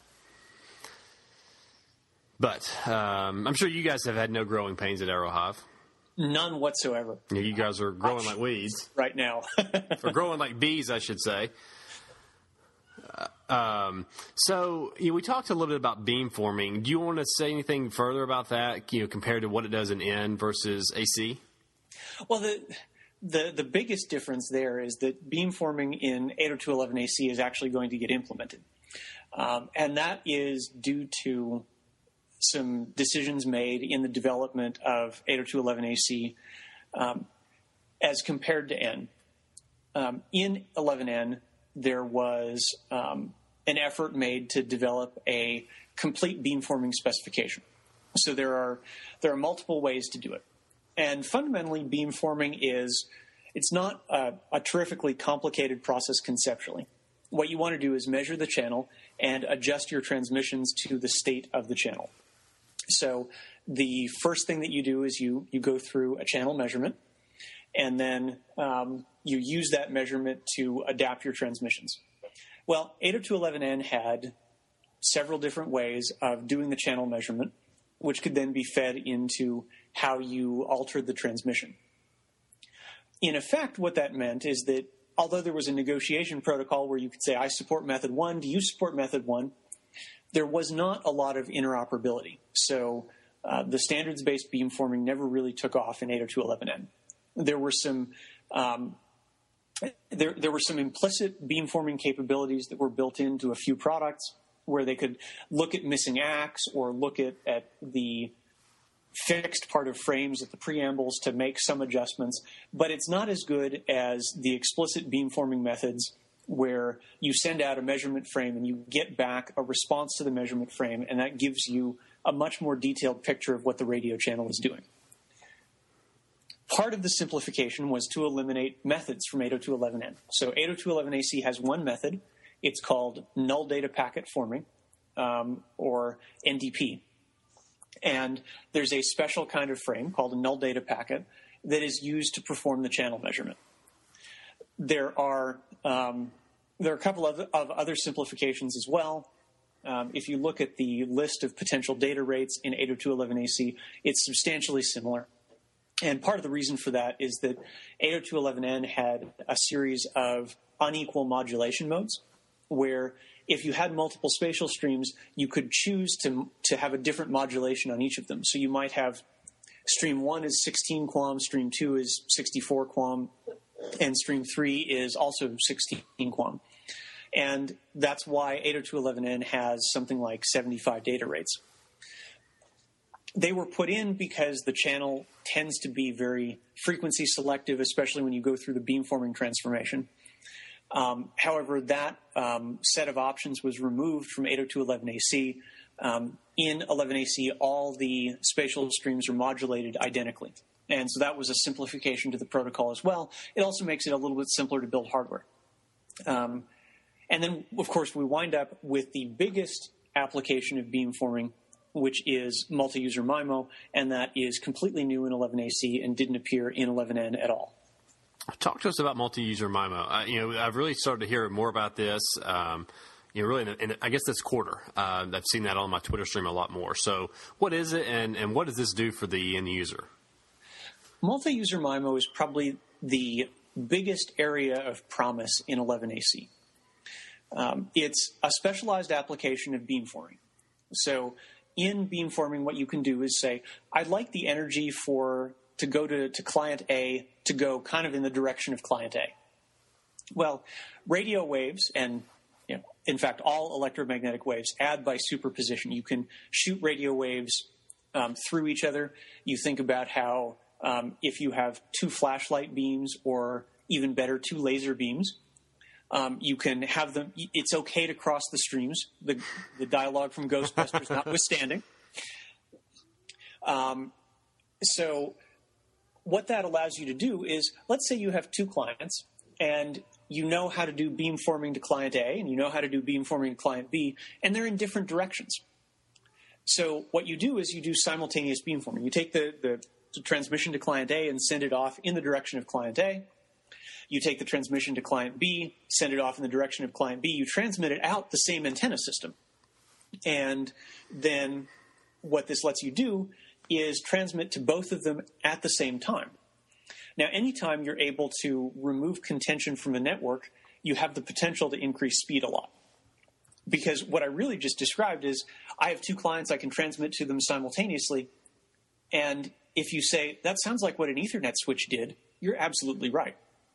But um, I'm sure you guys have had no growing pains at Aerohive. None whatsoever. You, know, you guys are growing like weeds. Right now. Or growing like bees, I should say. Uh, um, so you know, we talked a little bit about beamforming. Do you want to say anything further about that, you know, compared to what it does in N versus A C? Well, the the the biggest difference there is that beamforming in eight oh two dot eleven A C is actually going to get implemented. Um, and that is due to some decisions made in the development of eight oh two dot eleven A C um, as compared to N. Um, in eleven N, there was um, an effort made to develop a complete beamforming specification. So there are there are multiple ways to do it. And fundamentally, beamforming is it's not a, a terrifically complicated process conceptually. What you want to do is measure the channel and adjust your transmissions to the state of the channel. So the first thing that you do is you, you go through a channel measurement, and then um, you use that measurement to adapt your transmissions. Well, eight oh two dot eleven N had several different ways of doing the channel measurement, which could then be fed into how you altered the transmission. In effect, what that meant is that although there was a negotiation protocol where you could say, I support method one, do you support method one? There was not a lot of interoperability. So uh, the standards-based beamforming never really took off in eight oh two dot eleven N. There were some um, there, there were some implicit beamforming capabilities that were built into a few products where they could look at missing acts or look at, at the fixed part of frames at the preambles to make some adjustments. But it's not as good as the explicit beamforming methods where you send out a measurement frame and you get back a response to the measurement frame, and that gives you a much more detailed picture of what the radio channel is doing. Part of the simplification was to eliminate methods from eight oh two dot eleven N. So eight oh two dot eleven A C has one method. It's called null data packet forming, um, or N D P. And there's a special kind of frame called a null data packet that is used to perform the channel measurement. There are um, there are a couple of, of other simplifications as well. Um, if you look at the list of potential data rates in eight oh two dot eleven A C, it's substantially similar. And part of the reason for that is that eight oh two dot eleven N had a series of unequal modulation modes where if you had multiple spatial streams, you could choose to, to have a different modulation on each of them. So you might have stream one is sixteen quam, stream two is sixty-four quam, and stream three is also sixteen quam. And that's why eight oh two dot eleven N has something like seventy-five data rates. they were put in because the channel tends to be very frequency selective, especially when you go through the beamforming transformation. Um, however, that um, set of options was removed from eight oh two dot eleven A C. Um, in eleven A C, all the spatial streams are modulated identically. And so that was a simplification to the protocol as well. It also makes it a little bit simpler to build hardware. Um, and then, of course, we wind up with the biggest application of beamforming, which is multi-user MIMO, and that is completely new in eleven A C and didn't appear in eleven N at all. Talk to us about multi-user MIMO. Uh, you know, I've really started to hear more about this. Um, you know, really, in, in, I guess this quarter, uh, I've seen that on my Twitter stream a lot more. So, what is it, and, and what does this do for the end user? Multi-user MIMO is probably the biggest area of promise in eleven A C. Um, it's a specialized application of beamforming. So, in beamforming, what you can do is say, I'd like the energy for to go to, to client A to go kind of in the direction of client A. Well, radio waves and, you know, in fact, all electromagnetic waves add by superposition. You can shoot radio waves um, through each other. You think about how um, if you have two flashlight beams or even better, two laser beams, um, you can have them. It's okay to cross the streams, the, the dialogue from Ghostbusters notwithstanding. Um, so what that allows you to do is, let's say you have two clients and you know how to do beamforming to client A and you know how to do beamforming to client B, and they're in different directions. So what you do is you do simultaneous beamforming. You take the, the, the transmission to client A and send it off in the direction of client A. You take the transmission to client B, send it off in the direction of client B. You transmit it out the same antenna system. And then what this lets you do is transmit to both of them at the same time. Now, anytime you're able to remove contention from a network, you have the potential to increase speed a lot. Because what I really just described is I have two clients, I can transmit to them simultaneously. And if you say, that sounds like what an Ethernet switch did, you're absolutely right.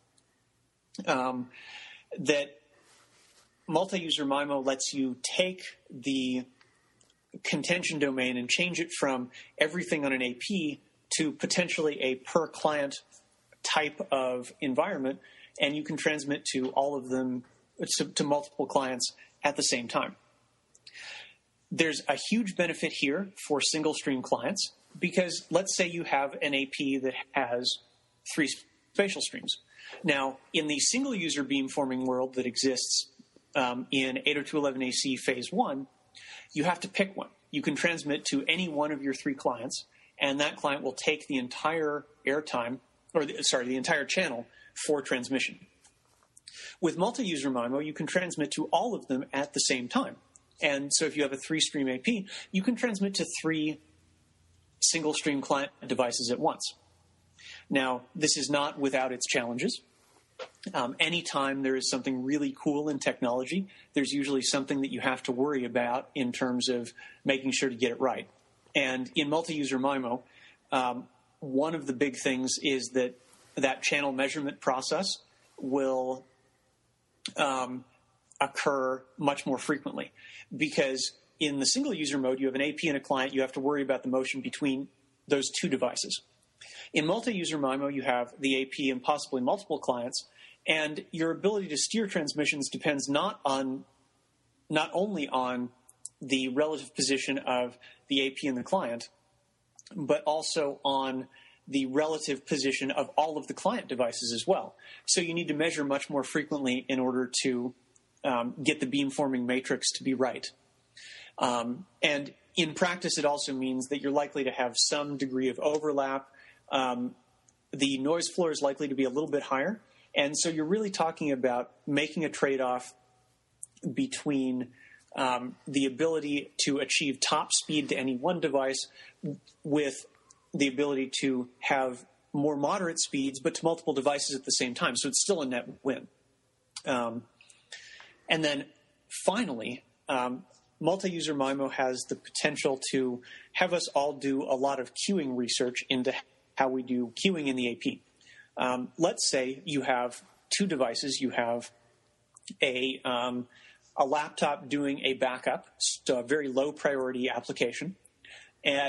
Um, that multi-user MIMO lets you take the contention domain and change it from everything on an A P to potentially a per client type of environment, and you can transmit to all of them, to, to multiple clients at the same time. There's a huge benefit here for single stream clients because let's say you have an A P that has three spatial streams. Now, in the single user beamforming world that exists um, in eight oh two dot eleven A C phase one, you have to pick one. You can transmit to any one of your three clients, and that client will take the entire airtime, or the, sorry, the entire channel for transmission. With multi-user MIMO, you can transmit to all of them at the same time. And so if you have a three-stream A P, you can transmit to three single-stream client devices at once. Now, this is not without its challenges. Um, anytime there is something really cool in technology, there's usually something that you have to worry about in terms of making sure to get it right. And in multi-user MIMO, um, one of the big things is that that channel measurement process will um, occur much more frequently. Because in the single-user mode, you have an A P and a client. You have to worry about the motion between those two devices. In multi-user MIMO, you have the A P and possibly multiple clients, and your ability to steer transmissions depends not on, not only on the relative position of the A P and the client, but also on the relative position of all of the client devices as well. So you need to measure much more frequently in order to um, get the beamforming matrix to be right. Um, and in practice, it also means that you're likely to have some degree of overlap. Um, the noise floor is likely to be a little bit higher. And so you're really talking about making a trade-off between um, the ability to achieve top speed to any one device with the ability to have more moderate speeds, but to multiple devices at the same time. So it's still a net win. Um, and then finally, um, multi-user MIMO has the potential to have us all do a lot of queuing research into how we do queuing in the A P. Um, let's say you have two devices. You have a, um, a laptop doing a backup, so a very low priority application, and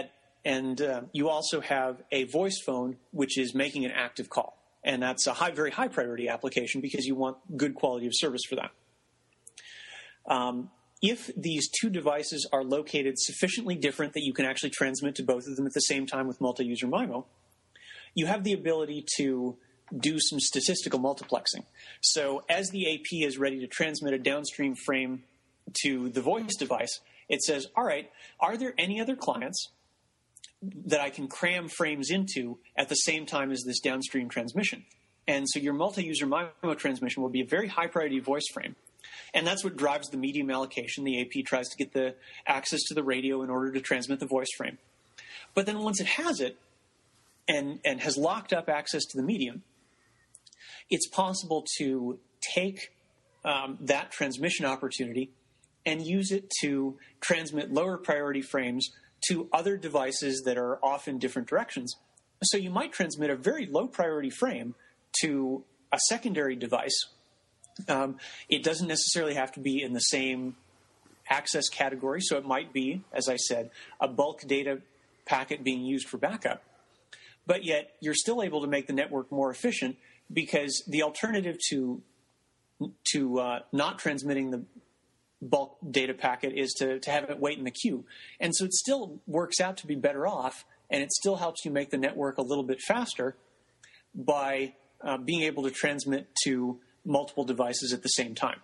And uh, you also have a voice phone, which is making an active call. And that's a high, very high priority application because you want good quality of service for that. Um, if these two devices are located sufficiently different that you can actually transmit to both of them at the same time with multi-user MIMO, you have the ability to do some statistical multiplexing. So as the A P is ready to transmit a downstream frame to the voice device, it says, all right, are there any other clients that I can cram frames into at the same time as this downstream transmission? And so your multi-user MIMO transmission will be a very high priority voice frame. And that's what drives the medium allocation. The A P tries to get the access to the radio in order to transmit the voice frame. But then once it has it and, and has locked up access to the medium, it's possible to take um, that transmission opportunity and use it to transmit lower priority frames to other devices that are off in different directions. So you might transmit a very low priority frame to a secondary device. Um, it doesn't necessarily have to be in the same access category, so it might be, as I said, a bulk data packet being used for backup. But yet you're still able to make the network more efficient because the alternative to to uh, not transmitting the bulk data packet is to, to have it wait in the queue. And so it still works out to be better off, and it still helps you make the network a little bit faster by uh, being able to transmit to multiple devices at the same time.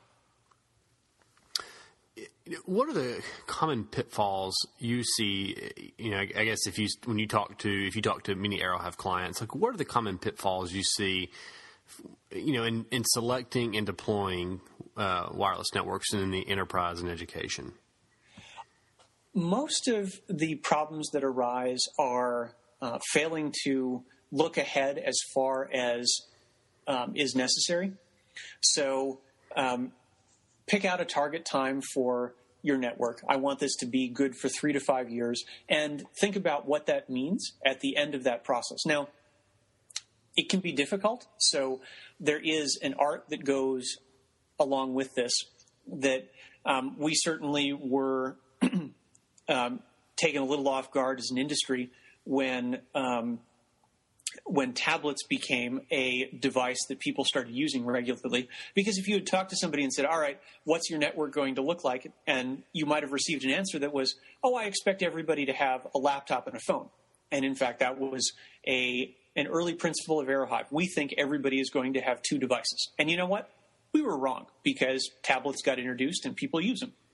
What are the common pitfalls you see? You know, I guess if you when you talk to if you talk to many Aerohive clients, like what are the common pitfalls you see? You know, in, in selecting and deploying uh, wireless networks in the enterprise and education. Most of the problems that arise are uh, failing to look ahead as far as um, is necessary. So um, pick out a target time for your network. I want this to be good for three to five years, and think about what that means at the end of that process. Now, it can be difficult, so there is an art that goes along with this that um, we certainly were um, taken a little off guard as an industry when um, when tablets became a device that people started using regularly. Because if you had talked to somebody and said, all right, what's your network going to look like? And you might have received an answer that was, oh, I expect everybody to have a laptop and a phone. And in fact, that was a an early principle of Aerohive. We think everybody is going to have two devices. And you know what? We were wrong because tablets got introduced and people use them.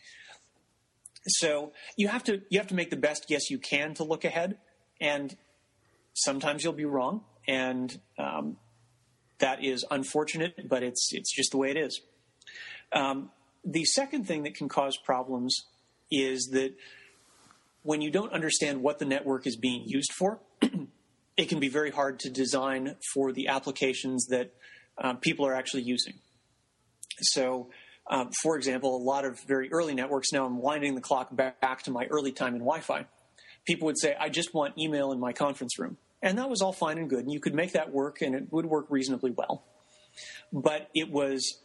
So you have to you have to make the best guess you can to look ahead, and sometimes you'll be wrong, and um, that is unfortunate, but it's it's just the way it is. Um, the second thing that can cause problems is that when you don't understand what the network is being used for, it can be very hard to design for the applications that um, people are actually using. So, um, for example, a lot of very early networks, now I'm winding the clock back to my early time in Wi-Fi, people would say, I just want email in my conference room. And that was all fine and good, and you could make that work, and it would work reasonably well. But it was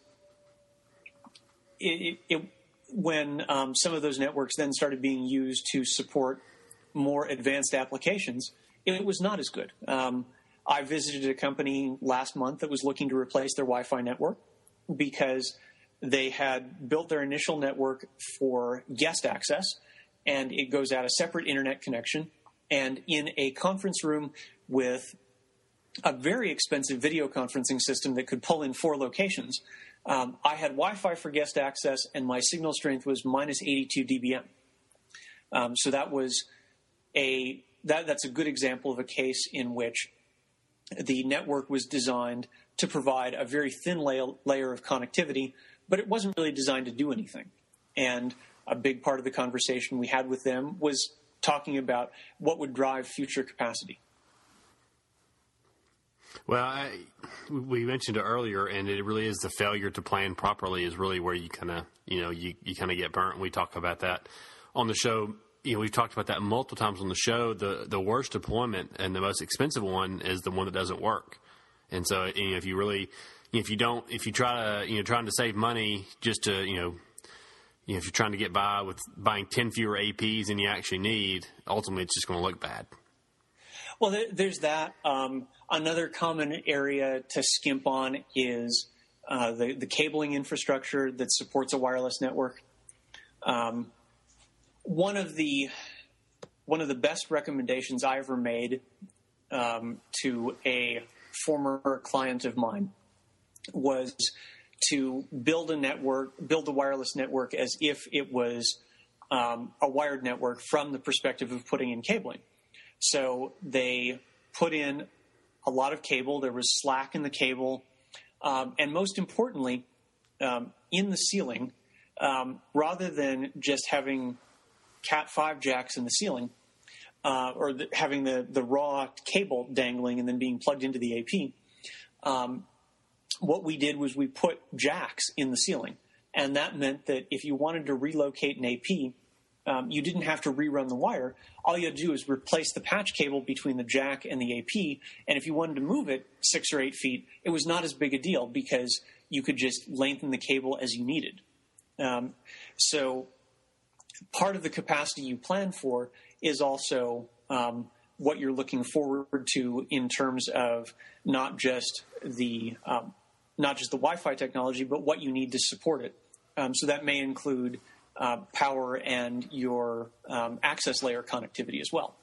it, it, it, when um, some of those networks then started being used to support more advanced applications, it was not as good. Um, I visited a company last month that was looking to replace their Wi-Fi network because they had built their initial network for guest access, and it goes out a separate internet connection. And in a conference room with a very expensive video conferencing system that could pull in four locations, um, I had Wi-Fi for guest access, and my signal strength was minus eighty-two D B M. Um, so that was a that, that's a good example of a case in which the network was designed to provide a very thin layer, layer of connectivity, but it wasn't really designed to do anything. And a big part of the conversation we had with them was talking about what would drive future capacity. Well, I, we mentioned it earlier, and it really is the failure to plan properly is really where you kind of, you know, you, you kind of get burnt. We talk about that on the show. You know, we've talked about that multiple times on the show. The the worst deployment and the most expensive one is the one that doesn't work. And so, you know, if you really, if you don't, if you try to, you know, trying to save money just to, you know, you know, if you're trying to get by with buying ten fewer A Ps than you actually need, ultimately it's just going to look bad. Well, there's that. Um, another common area to skimp on is uh, the, the cabling infrastructure that supports a wireless network. Um, one of the one of the best recommendations I ever made um, to a former client of mine was to build a network, build a wireless network as if it was um, a wired network from the perspective of putting in cabling. So they put in a lot of cable. There was slack in the cable. Um, and most importantly, um, in the ceiling, um, rather than just having Cat five jacks in the ceiling, uh, or the, having the, the raw cable dangling and then being plugged into the A P, um, what we did was we put jacks in the ceiling. And that meant that if you wanted to relocate an A P, Um, you didn't have to rerun the wire. All you had to do is replace the patch cable between the jack and the A P. And if you wanted to move it six or eight feet, it was not as big a deal because you could just lengthen the cable as you needed. Um, so part of the capacity you plan for is also um, what you're looking forward to in terms of not just the um, not just the Wi-Fi technology, but what you need to support it. Um, so that may include Uh, power and your um, access layer connectivity as well.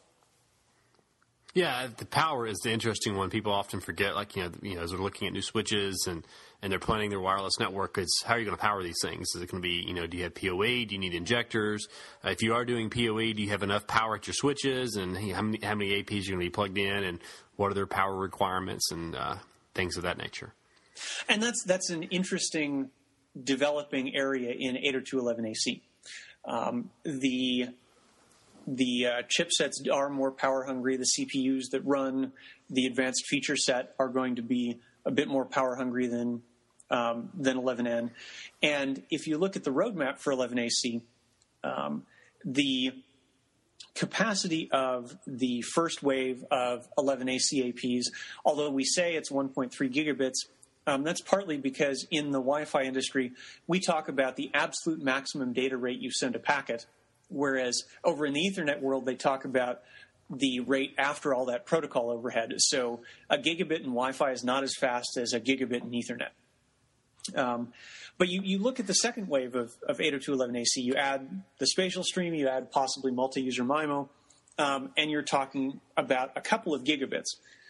Yeah, the power is the interesting one. People often forget, like, you know, you know, as they're looking at new switches and, and they're planning their wireless network, it's how are you going to power these things? Is it going to be, you know, do you have P O E? Do you need injectors? Uh, if you are doing P O E, do you have enough power at your switches? And how many, how many A Ps are going to be plugged in? And what are their power requirements and uh, things of that nature? And that's that's an interesting developing area in eight oh two dot eleven A C. Um, the the uh, chipsets are more power hungry. The C P Us that run the advanced feature set are going to be a bit more power hungry than um, than eleven N. And if you look at the roadmap for eleven A C, um, the capacity of the first wave of eleven A C A Ps, although we say it's one point three gigabits, Um, that's partly because in the Wi-Fi industry, we talk about the absolute maximum data rate you send a packet, whereas over in the Ethernet world, they talk about the rate after all that protocol overhead. So a gigabit in Wi-Fi is not as fast as a gigabit in Ethernet. Um, but you, you look at the second wave of, of eight oh two dot eleven A C, you add the spatial stream, you add possibly multi-user MIMO, um, and you're talking about a couple of gigabits.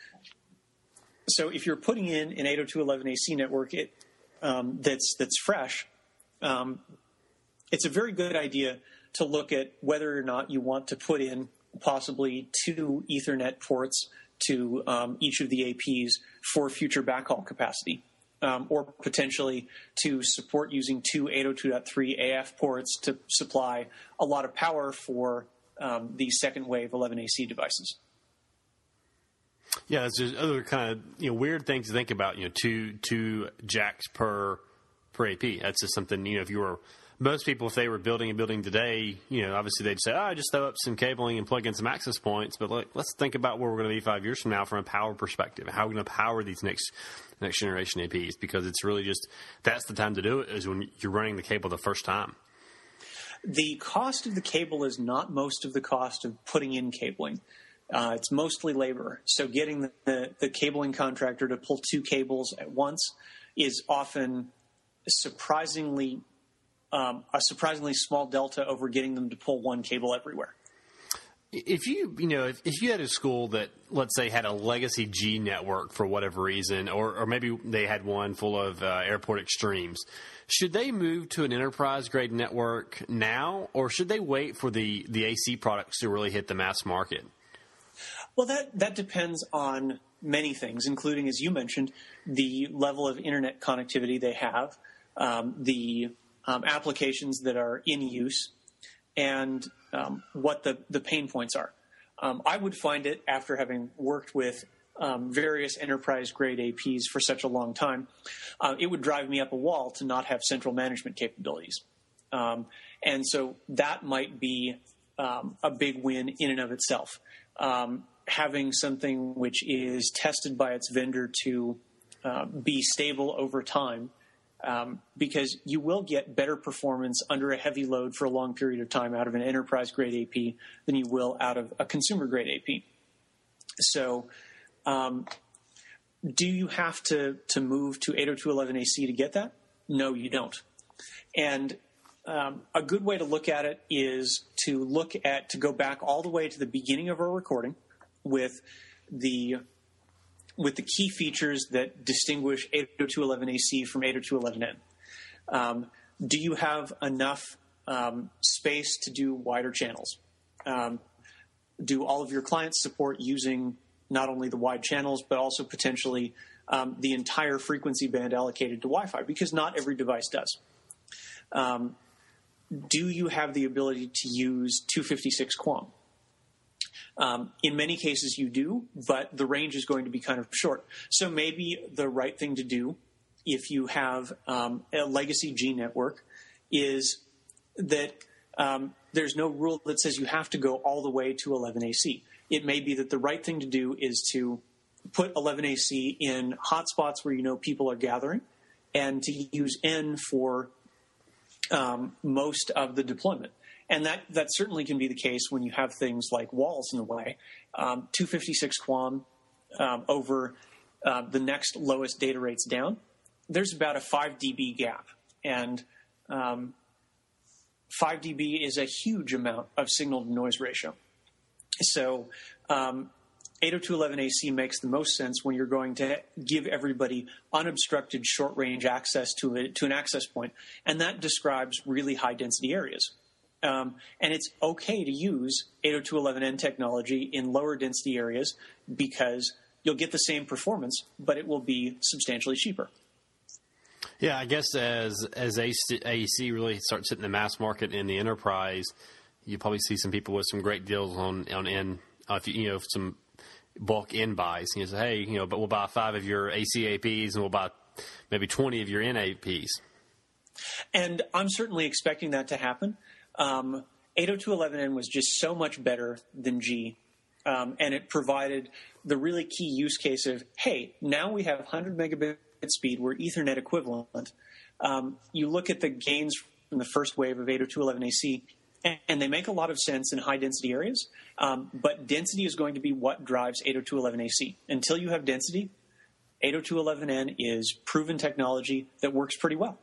So if you're putting in an eight oh two dot eleven A C network it, um, that's that's fresh, um, it's a very good idea to look at whether or not you want to put in possibly two Ethernet ports to um, each of the A Ps for future backhaul capacity, um, or potentially to support using two eight oh two dot three A F ports to supply a lot of power for um, the second wave eleven A C devices. Yeah, there's just other kind of, you know, weird things to think about. You know, two two jacks per per A P. That's just something, you know, if you were most people, if they were building a building today, you know, obviously they'd say, oh, just throw up some cabling and plug in some access points. But look, let's think about where we're going to be five years from now from a power perspective. How are we going to power these next next generation A Ps? Because it's really just that's the time to do it is when you're running the cable the first time. The cost of the cable is not most of the cost of putting in cabling. Uh, it's mostly labor. So getting the, the, the cabling contractor to pull two cables at once is often surprisingly um, a surprisingly small delta over getting them to pull one cable everywhere. If you, you know, if, if you had a school that, let's say, had a legacy G network for whatever reason, or, or maybe they had one full of uh, airport extremes, should they move to an enterprise-grade network now, or should they wait for the, the A C products to really hit the mass market? Well, that, that depends on many things, including, as you mentioned, the level of internet connectivity they have, um, the um, applications that are in use, and um, what the, the pain points are. Um, I would find it, after having worked with um, various enterprise-grade A Ps for such a long time, uh, it would drive me up a wall to not have central management capabilities. Um, and so that might be um, a big win in and of itself. Um, having something which is tested by its vendor to uh, be stable over time um, because you will get better performance under a heavy load for a long period of time out of an enterprise-grade A P than you will out of a consumer-grade A P. So um, do you have to, to move to eight oh two dot eleven A C to get that? No, you don't. And um, a good way to look at it is to look at, to go back all the way to the beginning of our recording with the with the key features that distinguish eight oh two dot eleven A C from eight oh two dot eleven N. Um, do you have enough um, space to do wider channels? Um, do all of your clients support using not only the wide channels, but also potentially um, the entire frequency band allocated to Wi-Fi? Because not every device does. Um, do you have the ability to use two fifty-six QAM? Um, in many cases you do, but the range is going to be kind of short. So maybe the right thing to do if you have um, a legacy G network is that um, there's no rule that says you have to go all the way to eleven A C. It may be that the right thing to do is to put eleven A C in hotspots where you know people are gathering and to use N for um, most of the deployment. And that, that certainly can be the case when you have things like walls in the way. Um, two fifty-six QAM um, over uh, the next lowest data rates down, there's about a five D B gap. And um, five D B is a huge amount of signal-to-noise ratio. So um, eight oh two dot eleven A C makes the most sense when you're going to give everybody unobstructed short-range access to, a, to an access point. And that describes really high-density areas. Um, and it's okay to use eight oh two dot eleven N technology in lower density areas because you'll get the same performance, but it will be substantially cheaper. Yeah, I guess as as A E C really starts hitting the mass market in the enterprise, you probably see some people with some great deals on on N. Uh, if you, you know some bulk N buys, you say, hey, you know, but we'll buy five of your A C A Ps and we'll buy maybe twenty of your N A Ps. And I'm certainly expecting that to happen. Um, eight oh two dot eleven N was just so much better than G, um, and it provided the really key use case of, hey, now we have one hundred megabit speed, we're Ethernet equivalent. Um, you look at the gains from the first wave of eight oh two dot eleven A C, and, and they make a lot of sense in high-density areas, um, but density is going to be what drives eight oh two dot eleven A C. Until you have density, eight oh two dot eleven N is proven technology that works pretty well.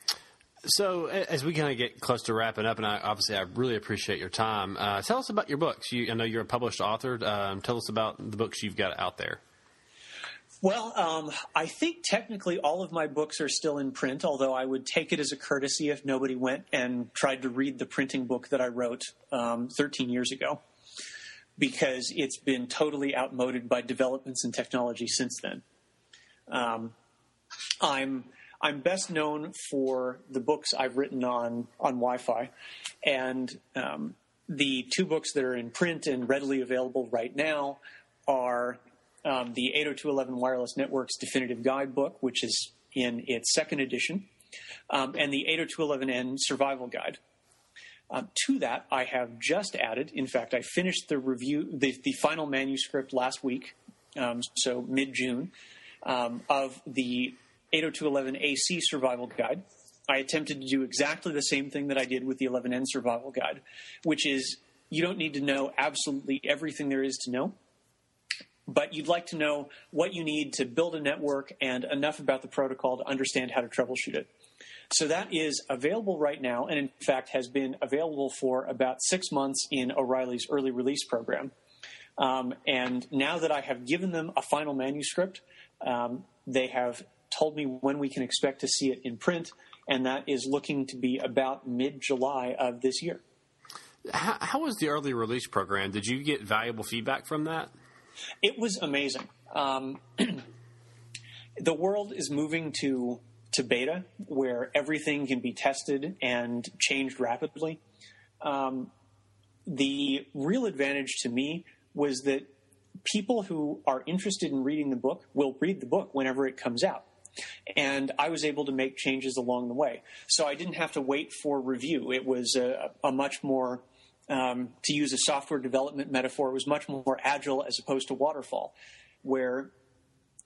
So as we kind of get close to wrapping up, and I, obviously I really appreciate your time, uh, tell us about your books. You, I know you're a published author. Um, tell us about the books you've got out there. Well, um, I think technically all of my books are still in print, although I would take it as a courtesy if nobody went and tried to read the printing book that I wrote um, thirteen years ago, because it's been totally outmoded by developments in technology since then. Um, I'm... I'm best known for the books I've written on, on Wi-Fi, and um, the two books that are in print and readily available right now are um, the eight oh two dot eleven Wireless Networks Definitive Guide book, which is in its second edition, um, and the eight oh two dot eleven N Survival Guide. Um, to that, I have just added, in fact, I finished the review, the, the final manuscript last week, um, so mid-June, um, of the eight oh two dot eleven A C Survival Guide. I attempted to do exactly the same thing that I did with the eleven N Survival Guide, which is you don't need to know absolutely everything there is to know, but you'd like to know what you need to build a network and enough about the protocol to understand how to troubleshoot it. So that is available right now, and in fact has been available for about six months in O'Reilly's early release program. Um, and now that I have given them a final manuscript, um, they have told me when we can expect to see it in print, and that is looking to be about mid-July of this year. How, how was the early release program? Did you get valuable feedback from that? It was amazing. Um, the world is moving to to beta, where everything can be tested and changed rapidly. Um, the real advantage to me was that people who are interested in reading the book will read the book whenever it comes out. And I was able to make changes along the way. So I didn't have to wait for review. It was a, a much more, um, to use a software development metaphor, it was much more agile as opposed to waterfall, where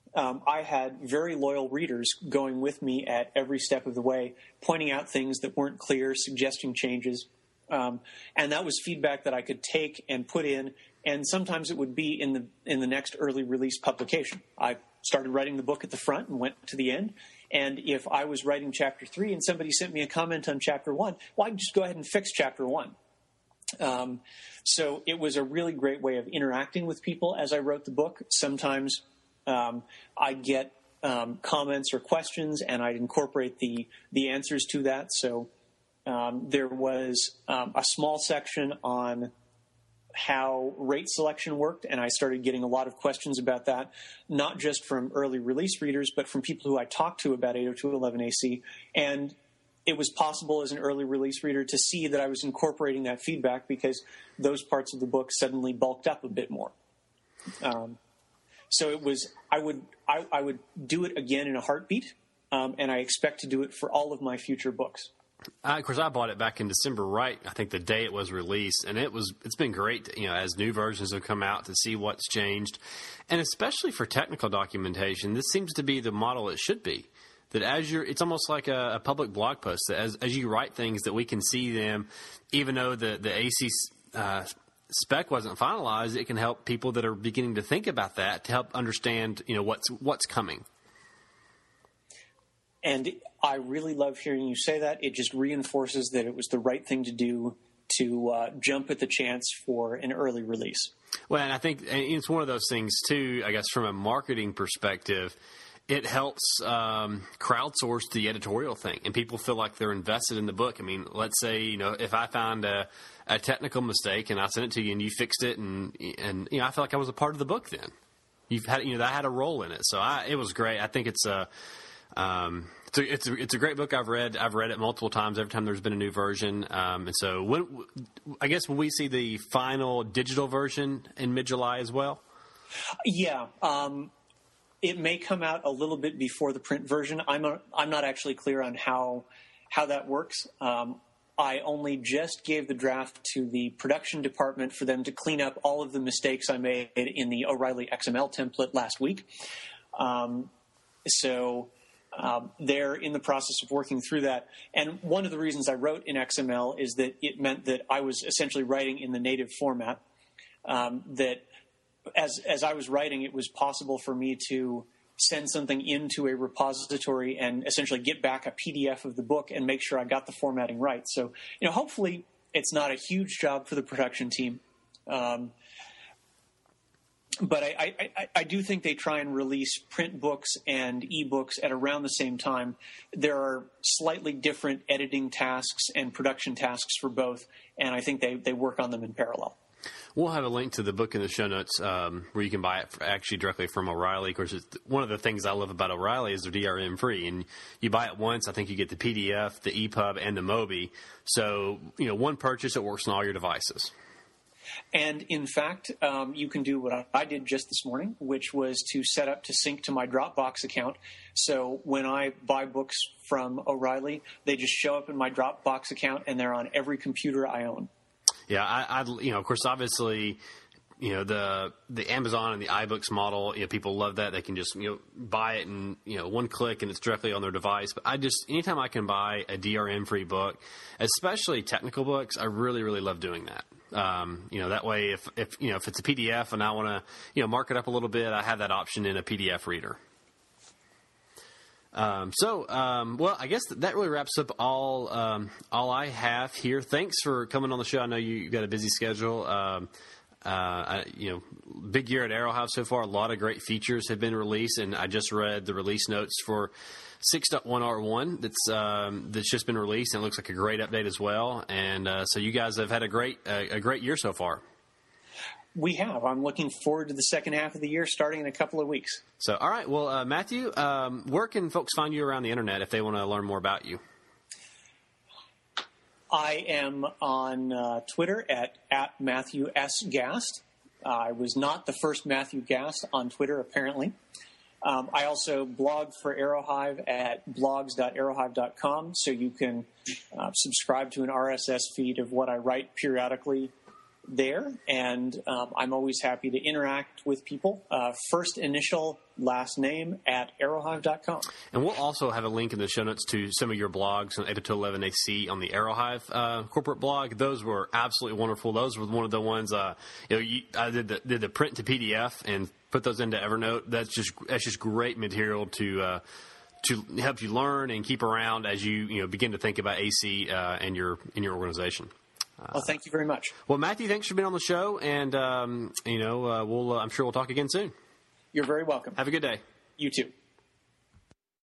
um, I had very loyal readers going with me at every step of the way, pointing out things that weren't clear, suggesting changes. Um, and that was feedback that I could take and put in, and sometimes it would be in the in the next early release publication. I started writing the book at the front and went to the end. And if I was writing chapter three and somebody sent me a comment on chapter one, well, I'd just go ahead and fix chapter one. Um, so it was a really great way of interacting with people as I wrote the book. Sometimes um, I'd get um, comments or questions, and I'd incorporate the the answers to that. So um, there was um, a small section on how rate selection worked, and I started getting a lot of questions about that, not just from early release readers, but from people who I talked to about eight oh two eleven A C. And it was possible as an early release reader to see that I was incorporating that feedback because those parts of the book suddenly bulked up a bit more. Um, so it was, I would, I, I would do it again in a heartbeat, um, and I expect to do it for all of my future books. Uh, of course, I bought it back in December, right? I think the day it was released, and it was. It's been great, you know, as new versions have come out to see what's changed, and especially for technical documentation, this seems to be the model it should be. That as you're, it's almost like a, a public blog post. That as as you write things, that we can see them, even though the the A C uh, spec wasn't finalized. It can help people that are beginning to think about that to help understand, you know, what's what's coming. And I really love hearing you say that. It just reinforces that it was the right thing to do to uh, jump at the chance for an early release. Well, and I think and it's one of those things, too, I guess, from a marketing perspective, it helps um, crowdsource the editorial thing, and people feel like they're invested in the book. I mean, let's say, you know, if I found a, a technical mistake and I sent it to you and you fixed it, and, and you know, I feel like I was a part of the book then. You've had, you know, I had a role in it. So I, it was great. I think it's a... Um, it's a, it's a, it's a great book. I've read, I've read it multiple times every time there's been a new version. Um, and so when, I guess when we see the final digital version in mid-July as well? Yeah. Um, it may come out a little bit before the print version. I'm, a, I'm not actually clear on how, how that works. Um, I only just gave the draft to the production department for them to clean up all of the mistakes I made in the O'Reilly X M L template last week. Um, so, Um, they're in the process of working through that. And one of the reasons I wrote in X M L is that it meant that I was essentially writing in the native format, um, that as, as I was writing, it was possible for me to send something into a repository and essentially get back a P D F of the book and make sure I got the formatting right. So, you know, hopefully it's not a huge job for the production team. Um, But I, I, I do think they try and release print books and ebooks at around the same time. There are slightly different editing tasks and production tasks for both, and I think they, they work on them in parallel. We'll have a link to the book in the show notes um, where you can buy it actually directly from O'Reilly. Of course, it's one of the things I love about O'Reilly is they're D R M free, and you buy it once. I think you get the P D F, the E P U B, and the Mobi. So, you know, one purchase, it works on all your devices. And in fact, um, you can do what I did just this morning, which was to set up to sync to my Dropbox account. So when I buy books from O'Reilly, they just show up in my Dropbox account, and they're on every computer I own. Yeah, I, I you know, of course, obviously, you know, the the Amazon and the iBooks model, you know, people love that. They can just, you know, buy it and, you know, one click and it's directly on their device. But I just, anytime I can buy a D R M-free book, especially technical books, I really, really love doing that. Um, you know, that way, if, if, you know, if it's a P D F and I want to, you know, mark it up a little bit, I have that option in a P D F reader. Um, so, um, well, I guess that really wraps up all, um, all I have here. Thanks for coming on the show. I know you, you've got a busy schedule. Um, uh, I, you know, big year at Arrowhouse so far. A lot of great features have been released, and I just read the release notes for six point one R one that's um, that's just been released, and it looks like a great update as well. And uh, so you guys have had a great a, a great year so far. We have. I'm looking forward to the second half of the year starting in a couple of weeks. So, all right. Well, uh, Matthew, um, where can folks find you around the internet if they want to learn more about you? I am on uh, Twitter at, at Matthew S. Gast. Uh, I was not the first Matthew Gast on Twitter, apparently. Um, I also blog for Arrowhive at blogs dot arrowhive dot com, so you can uh, subscribe to an R S S feed of what I write periodically there, and um, I'm always happy to interact with people. Uh, first initial, last name at aerohive dot com. And we'll also have a link in the show notes to some of your blogs on eight oh two eleven A C on the Aerohive uh, corporate blog. Those were absolutely wonderful. Those were one of the ones, uh, you know, you, I did the, did the print to P D F and put those into Evernote. That's just that's just great material to uh, to help you learn and keep around as you you know begin to think about A C uh, and your in your organization. Well, thank you very much. Well, Matthew, thanks for being on the show, and um, you know, uh, we'll uh, I'm sure we'll talk again soon. You're very welcome. Have a good day. You too.